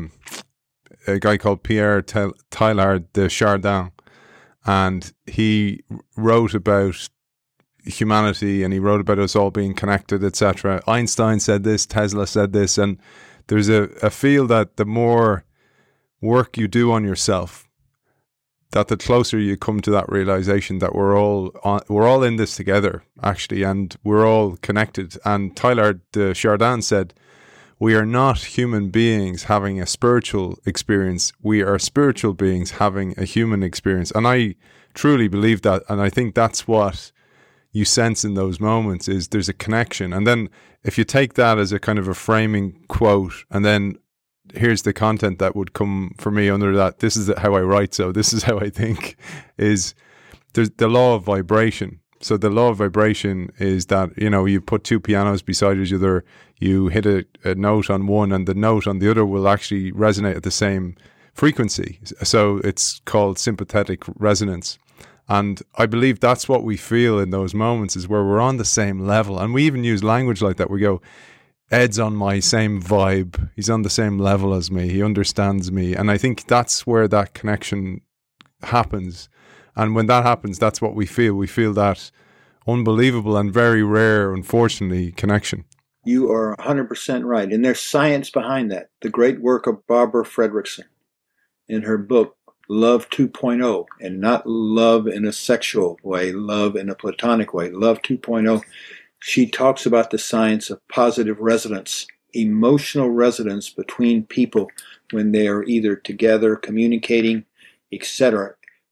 a guy called Pierre Teilhard de Chardin, and he wrote about humanity and he wrote about us all being connected, etc. Einstein said this, Tesla said this, and there's a feel that the more work you do on yourself, that the closer you come to that realization that we're all in this together, actually, and we're all connected. And Teilhard de Chardin said, we are not human beings having a spiritual experience. We are spiritual beings having a human experience. And I truly believe that. And I think that's what you sense in those moments, is there's a connection. And then if you take that as a kind of a framing quote, and then here's the content that would come for me under that, this is how I write, so this is how I think, is there's the law of vibration. So the law of vibration is that, you put two pianos beside each other, you hit a note on one and the note on the other will actually resonate at the same frequency. So it's called sympathetic resonance. And I believe that's what we feel in those moments, is where we're on the same level. And we even use language like that. We go, Ed's on my same vibe. He's on the same level as me. He understands me. And I think that's where that connection happens. And when that happens, that's what we feel. We feel that unbelievable and very rare, unfortunately, connection. You are 100% right. And there's science behind that. The great work of Barbara Fredrickson in her book, Love 2.0, and not love in a sexual way, love in a platonic way, Love 2.0. She talks about the science of positive resonance, emotional resonance between people when they are either together, communicating, etc.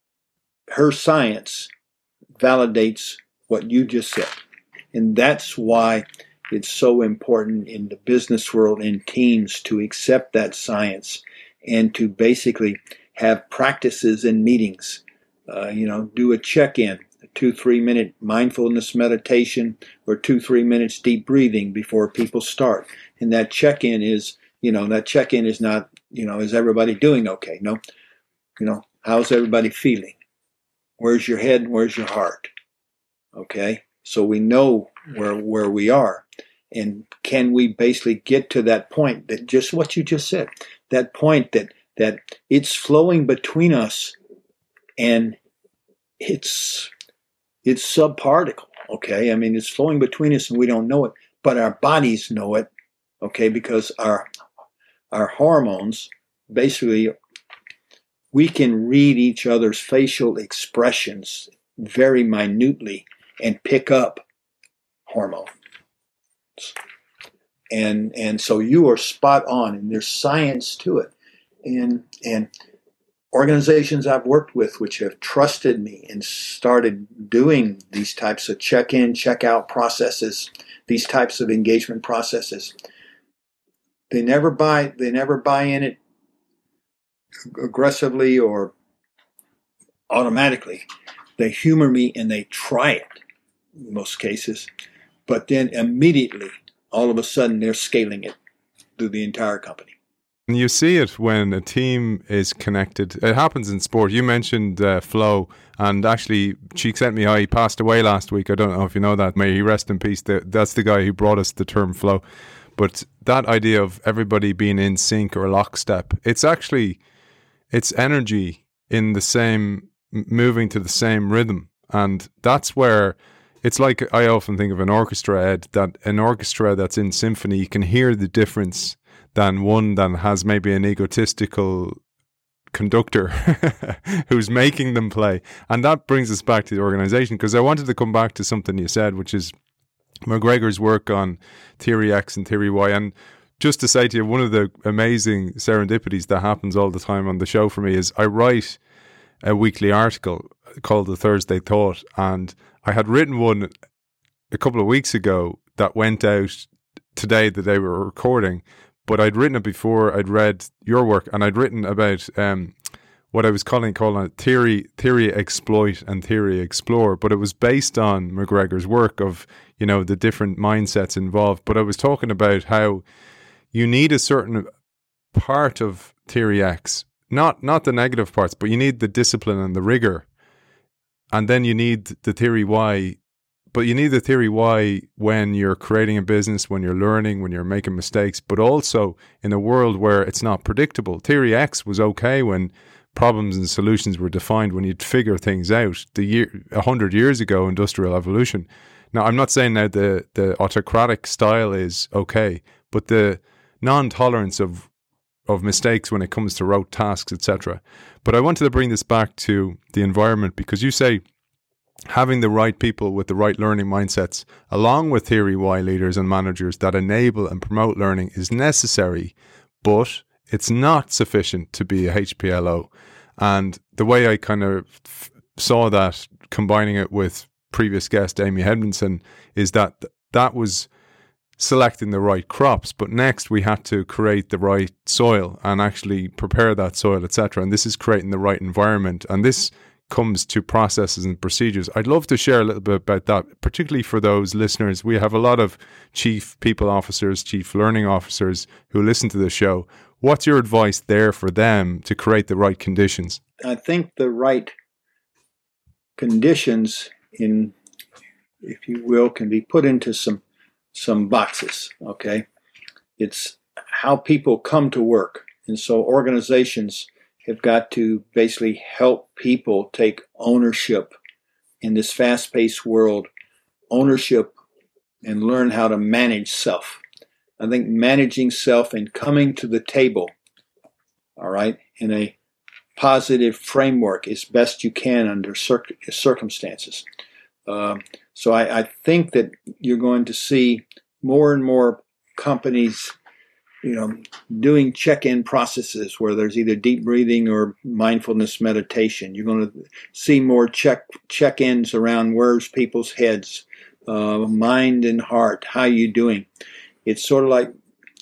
Her science validates what you just said. And that's why it's so important in the business world, in teams, to accept that science and to basically have practices in meetings. Do a check-in, a 2-3 minute mindfulness meditation, or 2-3 minutes deep breathing before people start. And that check-in is, not, is everybody doing okay? No. How's everybody feeling? Where's your head and where's your heart? Okay? So we know where we are. And can we basically get to that point, that just what you just said, that point that it's flowing between us and it's subparticle, okay? It's flowing between us and we don't know it, but our bodies know it, okay? Because our hormones, basically, we can read each other's facial expressions very minutely and pick up hormones. And so you are spot on, and there's science to it. And organizations I've worked with which have trusted me and started doing these types of check-in, check-out processes, these types of engagement processes, they never buy in it aggressively or automatically. They humor me and they try it in most cases, but then immediately, all of a sudden, they're scaling it through the entire company. And you see it when a team is connected. It happens in sport. You mentioned Flo, and actually, Csikszentmihalyi, he passed away last week. I don't know if you know that. May he rest in peace. That's the guy who brought us the term flow. But that idea of everybody being in sync or lockstep, it's energy in the same, moving to the same rhythm. And that's where it's like, I often think of an orchestra, Ed, that an orchestra that's in symphony, you can hear the difference than one that has maybe an egotistical conductor who's making them play. And that brings us back to the organization, because I wanted to come back to something you said, which is McGregor's work on Theory X and Theory Y. And just to say to you, one of the amazing serendipities that happens all the time on the show for me is I write a weekly article called The Thursday Thought, and I had written one a couple of weeks ago that went out today, the day we were recording, but I'd written it before I'd read your work, and I'd written about what I was calling theory exploit and theory explore, but it was based on McGregor's work of, you know, the different mindsets involved. But I was talking about how you need a certain part of Theory X, not the negative parts, but you need the discipline and the rigor, and then you need the Theory Y. But you need the Theory Y when you're creating a business, when you're learning, when you're making mistakes, but also in a world where it's not predictable. Theory X was okay when problems and solutions were defined, when you'd figure things out. 100 years ago, industrial evolution. Now, I'm not saying now the autocratic style is okay, but the non-tolerance of mistakes when it comes to rote tasks, etc. But I wanted to bring this back to the environment, because you say having the right people with the right learning mindsets, along with Theory Y leaders and managers that enable and promote learning, is necessary, but it's not sufficient to be a HPLO. And the way I kind of saw that, combining it with previous guest Amy Edmondson, is that was selecting the right crops, but next we had to create the right soil and actually prepare that soil, etc. And this is creating the right environment, and this comes to processes and procedures. I'd love to share a little bit about that, particularly for those listeners. We have a lot of chief people officers, chief learning officers who listen to the show. What's your advice there for them to create the right conditions? I think the right conditions, in, if you will, can be put into some boxes, okay? It's how people come to work. And so organizations have got to basically help people take ownership in this fast-paced world, ownership, and learn how to manage self. I think managing self and coming to the table, all right, in a positive framework as best you can under circumstances. So I think that you're going to see more and more companies, doing check-in processes where there's either deep breathing or mindfulness meditation. You're going to see more check-ins around where's people's heads, mind and heart. How are you doing? It's sort of like,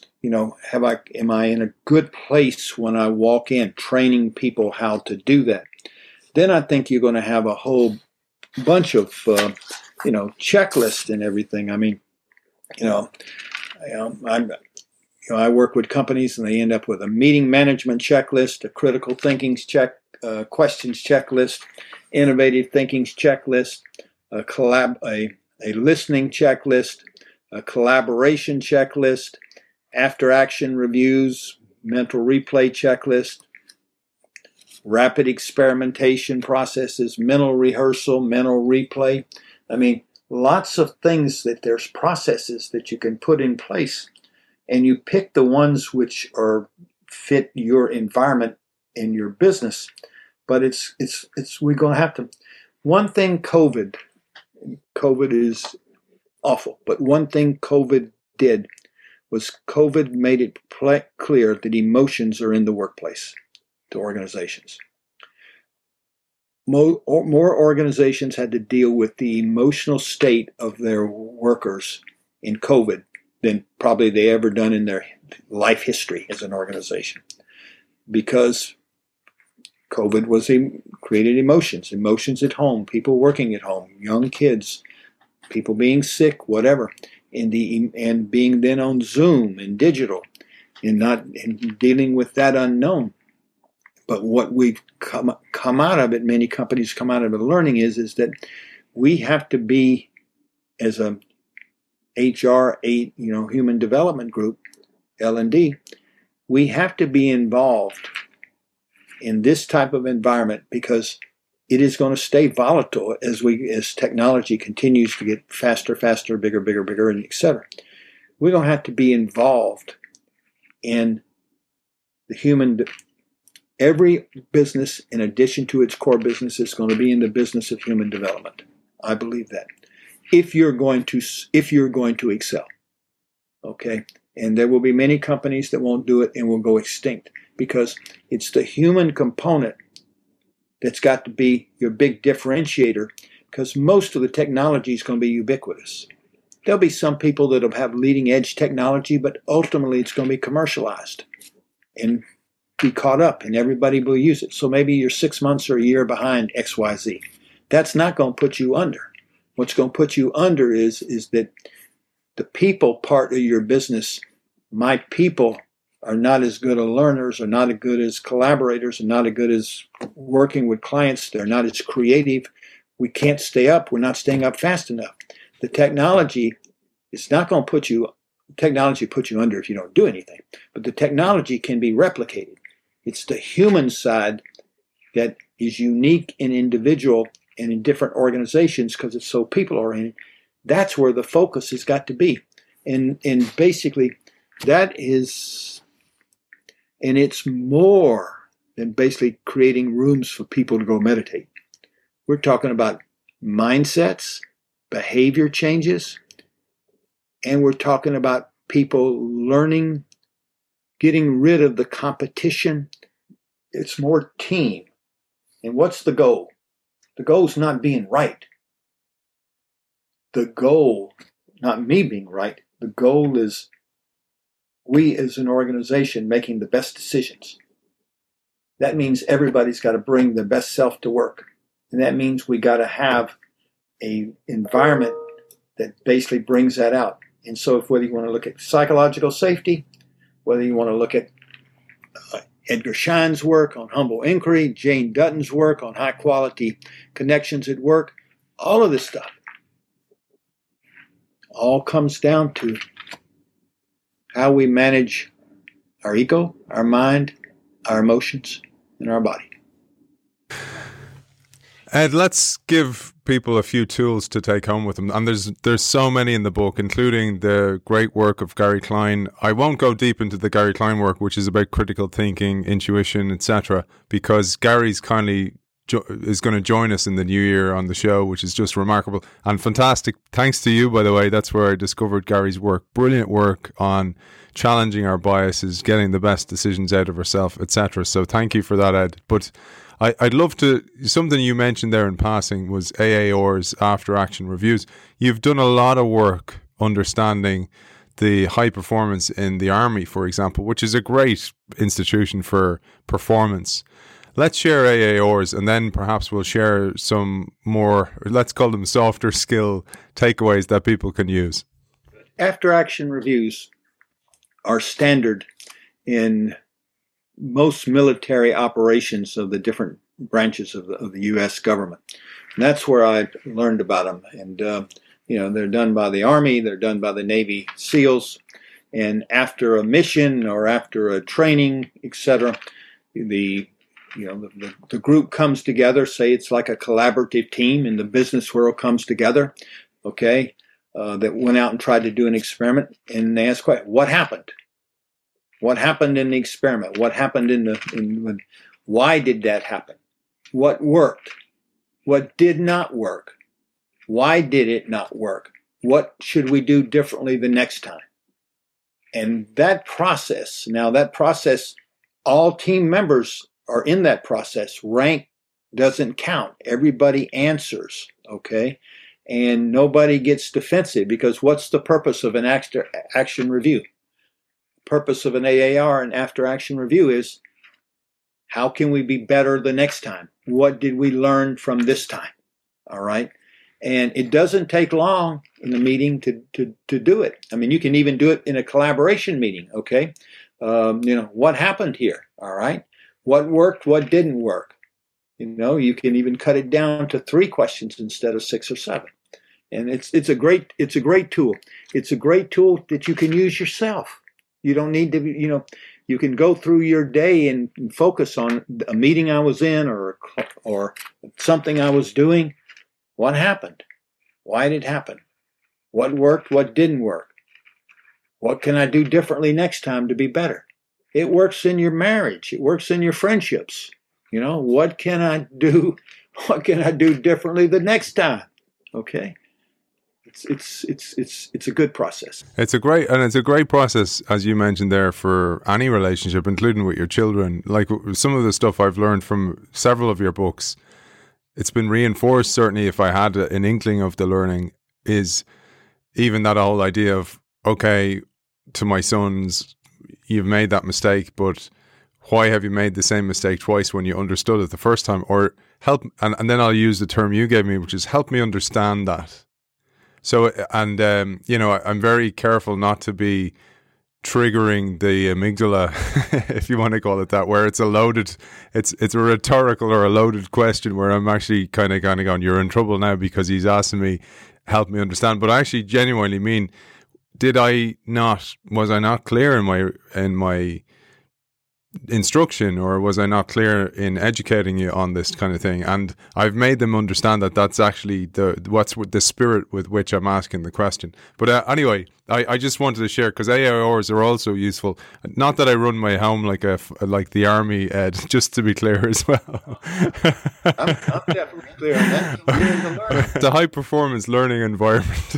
am I in a good place when I walk in? Training people how to do that. Then I think you're going to have a whole bunch of, checklists and everything. I mean, I work with companies and they end up with a meeting management checklist, a critical thinking questions checklist, innovative thinking checklist, a listening checklist, a collaboration checklist, after action reviews, mental replay checklist, rapid experimentation processes, mental rehearsal, mental replay. I mean, lots of things that there's processes that you can put in place. And you pick the ones which fit your environment and your business. But we're going to have to. One thing COVID is awful. But one thing COVID did was COVID made it clear that emotions are in the workplace to organizations. More organizations had to deal with the emotional state of their workers in COVID than probably they ever done in their life history as an organization, because COVID created emotions at home, people working at home, young kids, people being sick, whatever, and being then on Zoom and digital, and dealing with that unknown. But what we've come out of it, many companies come out of it learning is that we have to be, as a HR, Human Development Group, L&D, we have to be involved in this type of environment, because it is going to stay volatile as technology continues to get faster, bigger, and etc. We're going to have to be involved in the human Every business, in addition to its core business, is going to be in the business of human development. I believe that. If you're going to excel, okay, and there will be many companies that won't do it and will go extinct because it's the human component that's got to be your big differentiator. Because most of the technology is going to be ubiquitous. There'll be some people that'll have leading edge technology, but ultimately it's going to be commercialized and be caught up, and everybody will use it. So maybe you're 6 months or a year behind XYZ. That's not going to put you under. What's going to put you under is that the people part of your business, my people are not as good as learners, are not as good as collaborators, are not as good as working with clients. They're not as creative. We can't stay up. We're not staying up fast enough. The technology is not going to put you under if you don't do anything. But the technology can be replicated. It's the human side that is unique and individual and in different organizations because it's so people-oriented. That's where the focus has got to be. And basically that is, and it's more than basically creating rooms for people to go meditate. We're talking about mindsets, behavior changes, and we're talking about people learning, getting rid of the competition. It's more team. And what's the goal? The goal is not being right. The goal, not me being right, the goal is we as an organization making the best decisions. That means everybody's got to bring their best self to work. And that means we got to have an environment that basically brings that out. And so whether you want to look at psychological safety, whether you want to look at Edgar Schein's work on humble inquiry, Jane Dutton's work on high quality connections at work, all of this stuff all comes down to how we manage our ego, our mind, our emotions, and our body. Ed, let's give people a few tools to take home with them. And there's so many in the book, including the great work of Gary Klein. I won't go deep into the Gary Klein work, which is about critical thinking, intuition, etc., because Gary's kindly is going to join us in the new year on the show, which is just remarkable and fantastic. Thanks to you, by the way. That's where I discovered Gary's work. Brilliant work on challenging our biases, getting the best decisions out of ourselves, etc. So thank you for that, Ed. But I'd love to, something you mentioned there in passing was AAR's after action reviews. You've done a lot of work understanding the high performance in the Army, for example, which is a great institution for performance. Let's share AAR's, and then perhaps we'll share some more, let's call them softer skill takeaways that people can use. After action reviews are standard in most military operations of the different branches of the U.S. government. And that's where I learned about them. And, they're done by the Army, they're done by the Navy SEALs. And after a mission or after a training, etc., the group comes together, say it's like a collaborative team in the business world comes together, okay, that went out and tried to do an experiment, and they ask, what happened? What happened in the experiment? What happened why did that happen? What worked? What did not work? Why did it not work? What should we do differently the next time? And that process, all team members are in that process. Rank doesn't count. Everybody answers, okay? And nobody gets defensive, because what's the purpose of an after action review? Purpose of an AAR and after action review is, how can we be better the next time? What did we learn from this time? All right. And it doesn't take long in a meeting to do it. I mean, you can even do it in a collaboration meeting. Okay. What happened here? All right. What worked? What didn't work? You can even cut it down to 3 questions instead of 6 or 7. And it's a great tool. It's a great tool that you can use yourself. You don't need to, you can go through your day and focus on a meeting I was in or something I was doing. What happened? Why did it happen? What worked? What didn't work? What can I do differently next time to be better? It works in your marriage. It works in your friendships. What can I do? What can I do differently the next time? Okay. It's a good process. It's a great process, as you mentioned there, for any relationship, including with your children. Like some of the stuff I've learned from several of your books, it's been reinforced. Certainly, if I had an inkling of the learning, is even that whole idea of, okay, to my sons, you've made that mistake, but why have you made the same mistake twice when you understood it the first time? Or help, and then I'll use the term you gave me, which is help me understand that. So, and, I'm very careful not to be triggering the amygdala, if you want to call it that, where it's a rhetorical or a loaded question where I'm actually kind of going, you're in trouble now because he's asking me, help me understand. But I actually genuinely mean, was I not clear in my instruction, or was I not clear in educating you on this kind of thing? And I've made them understand that that's actually what's with the spirit with which I'm asking the question. But anyway, I just wanted to share, because AIRs are also useful. Not that I run my home like the army, Ed, just to be clear as well. I'm definitely clear on that. It's a high performance learning environment.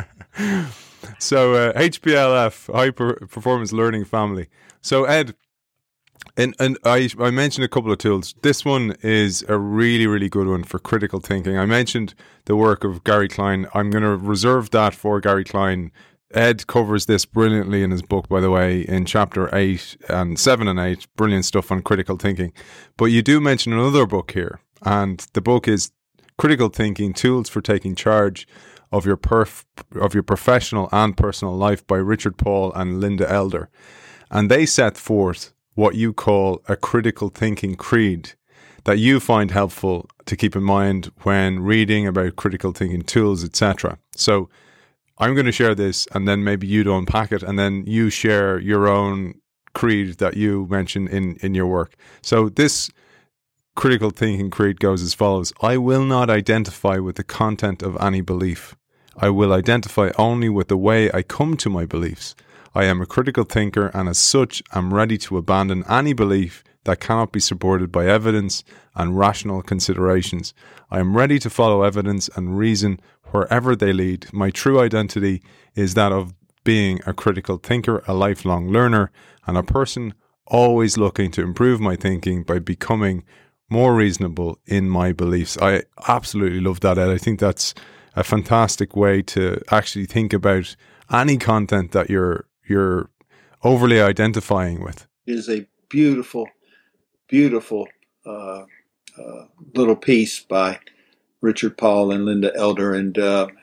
So HPLF, high performance learning family. So Ed, and I mentioned a couple of tools. This one is a really, really good one for critical thinking. I mentioned the work of Gary Klein. I'm going to reserve that for Gary Klein. Ed covers this brilliantly in his book, by the way, in chapter 7 and 8. Brilliant stuff on critical thinking. But you do mention another book here, and the book is Critical Thinking: Tools for Taking Charge of your Professional and Personal Life by Richard Paul and Linda Elder. And they set forth what you call a critical thinking creed that you find helpful to keep in mind when reading about critical thinking tools, etc. So I'm going to share this, and then maybe you'd unpack it, and then you share your own creed that you mention in your work. So this critical thinking creed goes as follows: I will not identify with the content of any belief. I will identify only with the way I come to my beliefs. I am a critical thinker, and as such, am ready to abandon any belief that cannot be supported by evidence and rational considerations. I am ready to follow evidence and reason wherever they lead. My true identity is that of being a critical thinker, a lifelong learner, and a person always looking to improve my thinking by becoming more reasonable in my beliefs. I absolutely love that, Ed. I think that's a fantastic way to actually think about any content that you're overly identifying with. It is a beautiful, beautiful little piece by Richard Paul and Linda Elder, and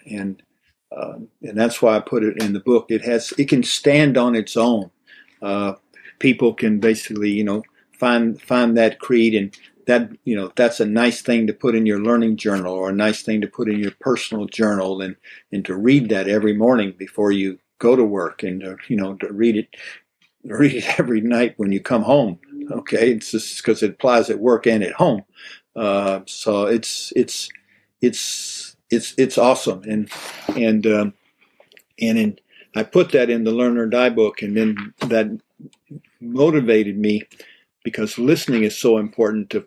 that's why I put it in the book. It can stand on its own. People can basically, find that creed, and that's a nice thing to put in your learning journal, or a nice thing to put in your personal journal, and to read that every morning before you go to work, and to read it every night when you come home. Okay, it's just because it applies at work and at home. So it's awesome, and I put that in the Learn or Die book, and then that motivated me, because listening is so important, to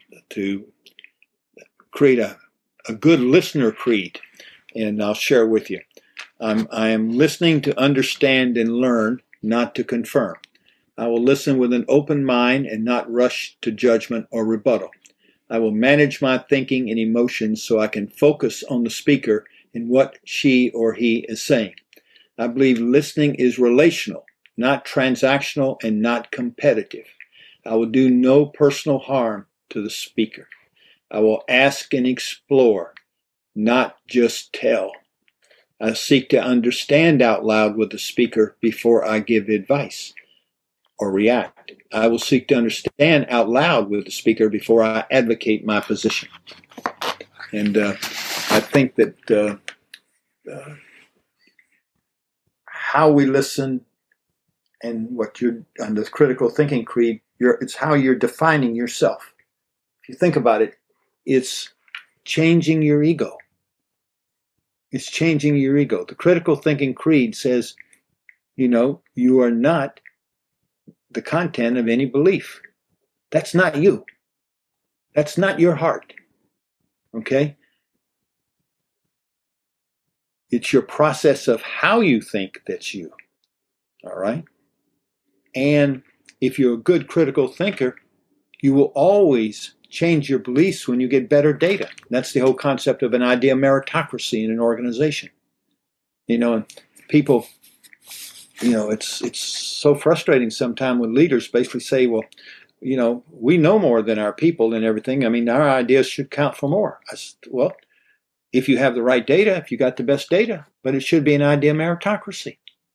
create a good listener creed, and I'll share with you. I am listening to understand and learn, not to confirm. I will listen with an open mind and not rush to judgment or rebuttal. I will manage my thinking and emotions so I can focus on the speaker and what she or he is saying. I believe listening is relational, not transactional, and not competitive. I will do no personal harm to the speaker. I will ask and explore, not just tell. I seek to understand out loud with the speaker before I give advice or react. I will seek to understand out loud with the speaker before I advocate my position. And I think that how we listen, and what you're on the critical thinking creed, it's how you're defining yourself. If you think about it, it's changing your ego. It's changing your ego. The critical thinking creed says, you are not the content of any belief. That's not you. That's not your heart. Okay? It's your process of how you think that's you. All right? And if you're a good critical thinker, you will always change your beliefs when you get better data. That's the whole concept of an idea meritocracy in an organization. People, it's so frustrating sometimes when leaders basically say, well, we know more than our people and everything. I mean, our ideas should count for more. Well, if you have the right data, if you got the best data, but it should be an idea meritocracy.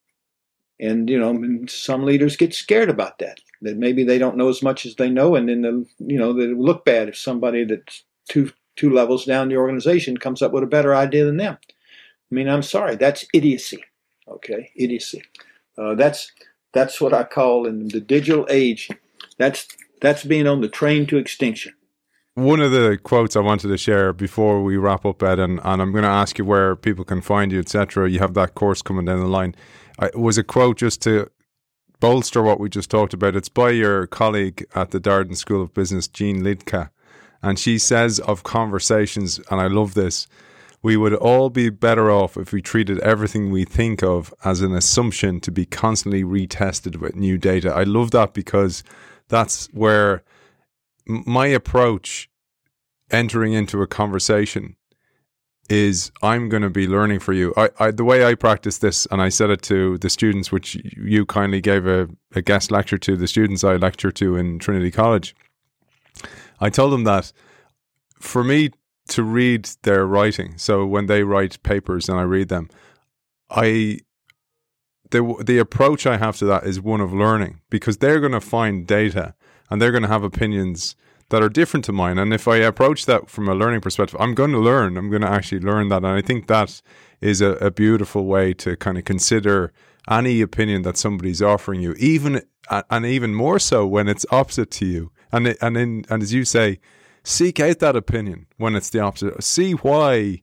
And, some leaders get scared about that maybe they don't know as much as they know. And then, they look bad if somebody that's two levels down the organization comes up with a better idea than them. I mean, I'm sorry, that's idiocy. Okay, idiocy. That's what I call in the digital age. That's being on the train to extinction. One of the quotes I wanted to share before we wrap up, Ed, and I'm going to ask you where people can find you, etc. You have that course coming down the line. It was a quote just to bolster what we just talked about. It's by your colleague at the Darden School of Business, Jean Lidka. And she says of conversations, and I love this, we would all be better off if we treated everything we think of as an assumption to be constantly retested with new data. I love that because that's where my approach entering into a conversation is I'm going to be learning for you. The way I practice this, and I said it to the students, which you kindly gave a guest lecture to, the students I lecture to in Trinity College, I told them that for me to read their writing, so when they write papers and I read them, the approach I have to that is one of learning, because they're going to find data and they're going to have opinions that are different to mine. And if I approach that from a learning perspective, I'm going to learn. I'm going to actually learn that. And I think that is a beautiful way to kind of consider any opinion that somebody's offering you, even more so when it's opposite to you. And as you say, seek out that opinion when it's the opposite. See why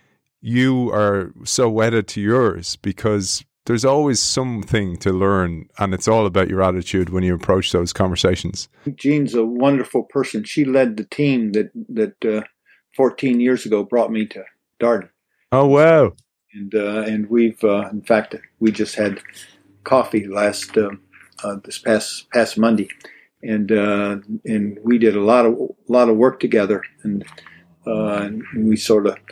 you are so wedded to yours, because there's always something to learn, and it's all about your attitude when you approach those conversations. Jean's a wonderful person. She led the team that 14 years ago brought me to Darden. Oh, wow. And we've, in fact, we just had coffee this past Monday, and we did a lot of work together, and we sort of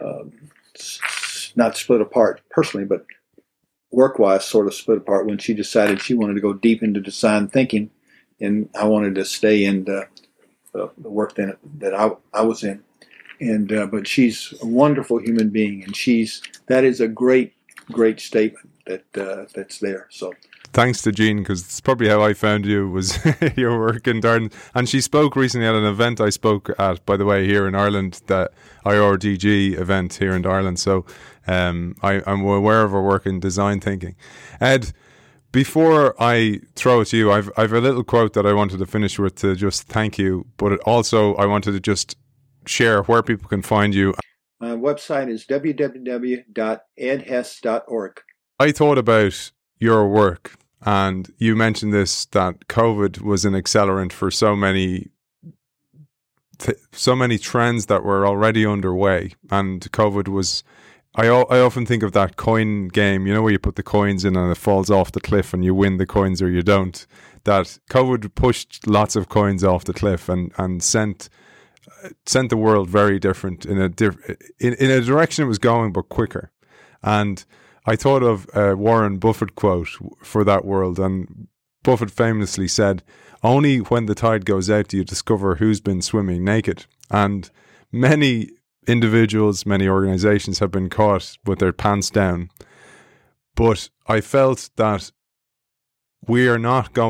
not split apart personally, but work-wise sort of split apart when she decided she wanted to go deep into design thinking, and I wanted to stay in the work that I was in. And but she's a wonderful human being, and that is a great statement that's there. So thanks to Jean, because it's probably how I found you, was your work in Darden. And she spoke recently at an event I spoke at, by the way, here in Ireland, the IRDG event here in Ireland. So I'm aware of her work in design thinking. Ed, before I throw it to you, I've a little quote that I wanted to finish with to just thank you, but also I wanted to just share where people can find you. My website is www.edhess.org. I thought about your work, and you mentioned this, that COVID was an accelerant for so many trends that were already underway, and COVID was, I often think of that coin game, where you put the coins in and it falls off the cliff and you win the coins or you don't. That COVID pushed lots of coins off the cliff and sent the world very different in a direction it was going, but quicker. And I thought of a Warren Buffett quote for that world, and Buffett famously said, "Only when the tide goes out do you discover who's been swimming naked." And many individuals, many organizations have been caught with their pants down. But I felt that there's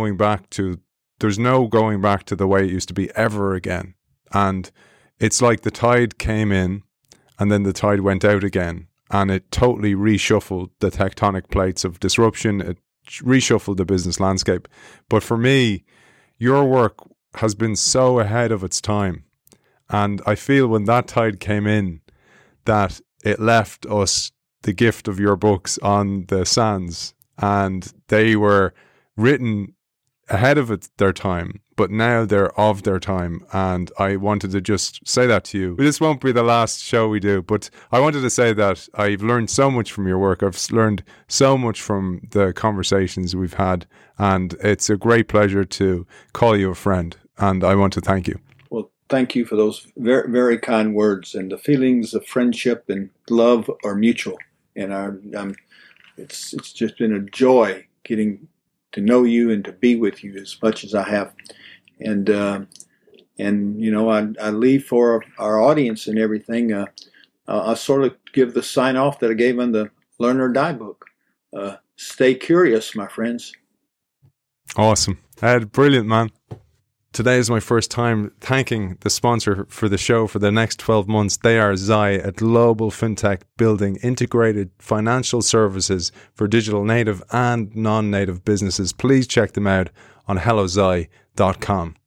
no going back to the way it used to be ever again. And it's like the tide came in and then the tide went out again. And it totally reshuffled the tectonic plates of disruption. It reshuffled the business landscape. But for me, your work has been so ahead of its time. And I feel when that tide came in, that it left us the gift of your books on the sands. And they were written ahead of their time, but now they're of their time. And I wanted to just say that to you. This won't be the last show we do, but I wanted to say that I've learned so much from your work. I've learned so much from the conversations we've had, and it's a great pleasure to call you a friend. And I want to thank you. Well, thank you for those very, very kind words. And the feelings of friendship and love are mutual. And it's just been a joy getting to know you and to be with you as much as I have. And you know, I leave for our audience and everything. I'll sort of give the sign off that I gave in the Learn or Die book. Stay curious, my friends. Awesome. Brilliant, man. Today is my first time thanking the sponsor for the show for the next 12 months. They are Zai, a global fintech building integrated financial services for digital native and non-native businesses. Please check them out on hellozai.com.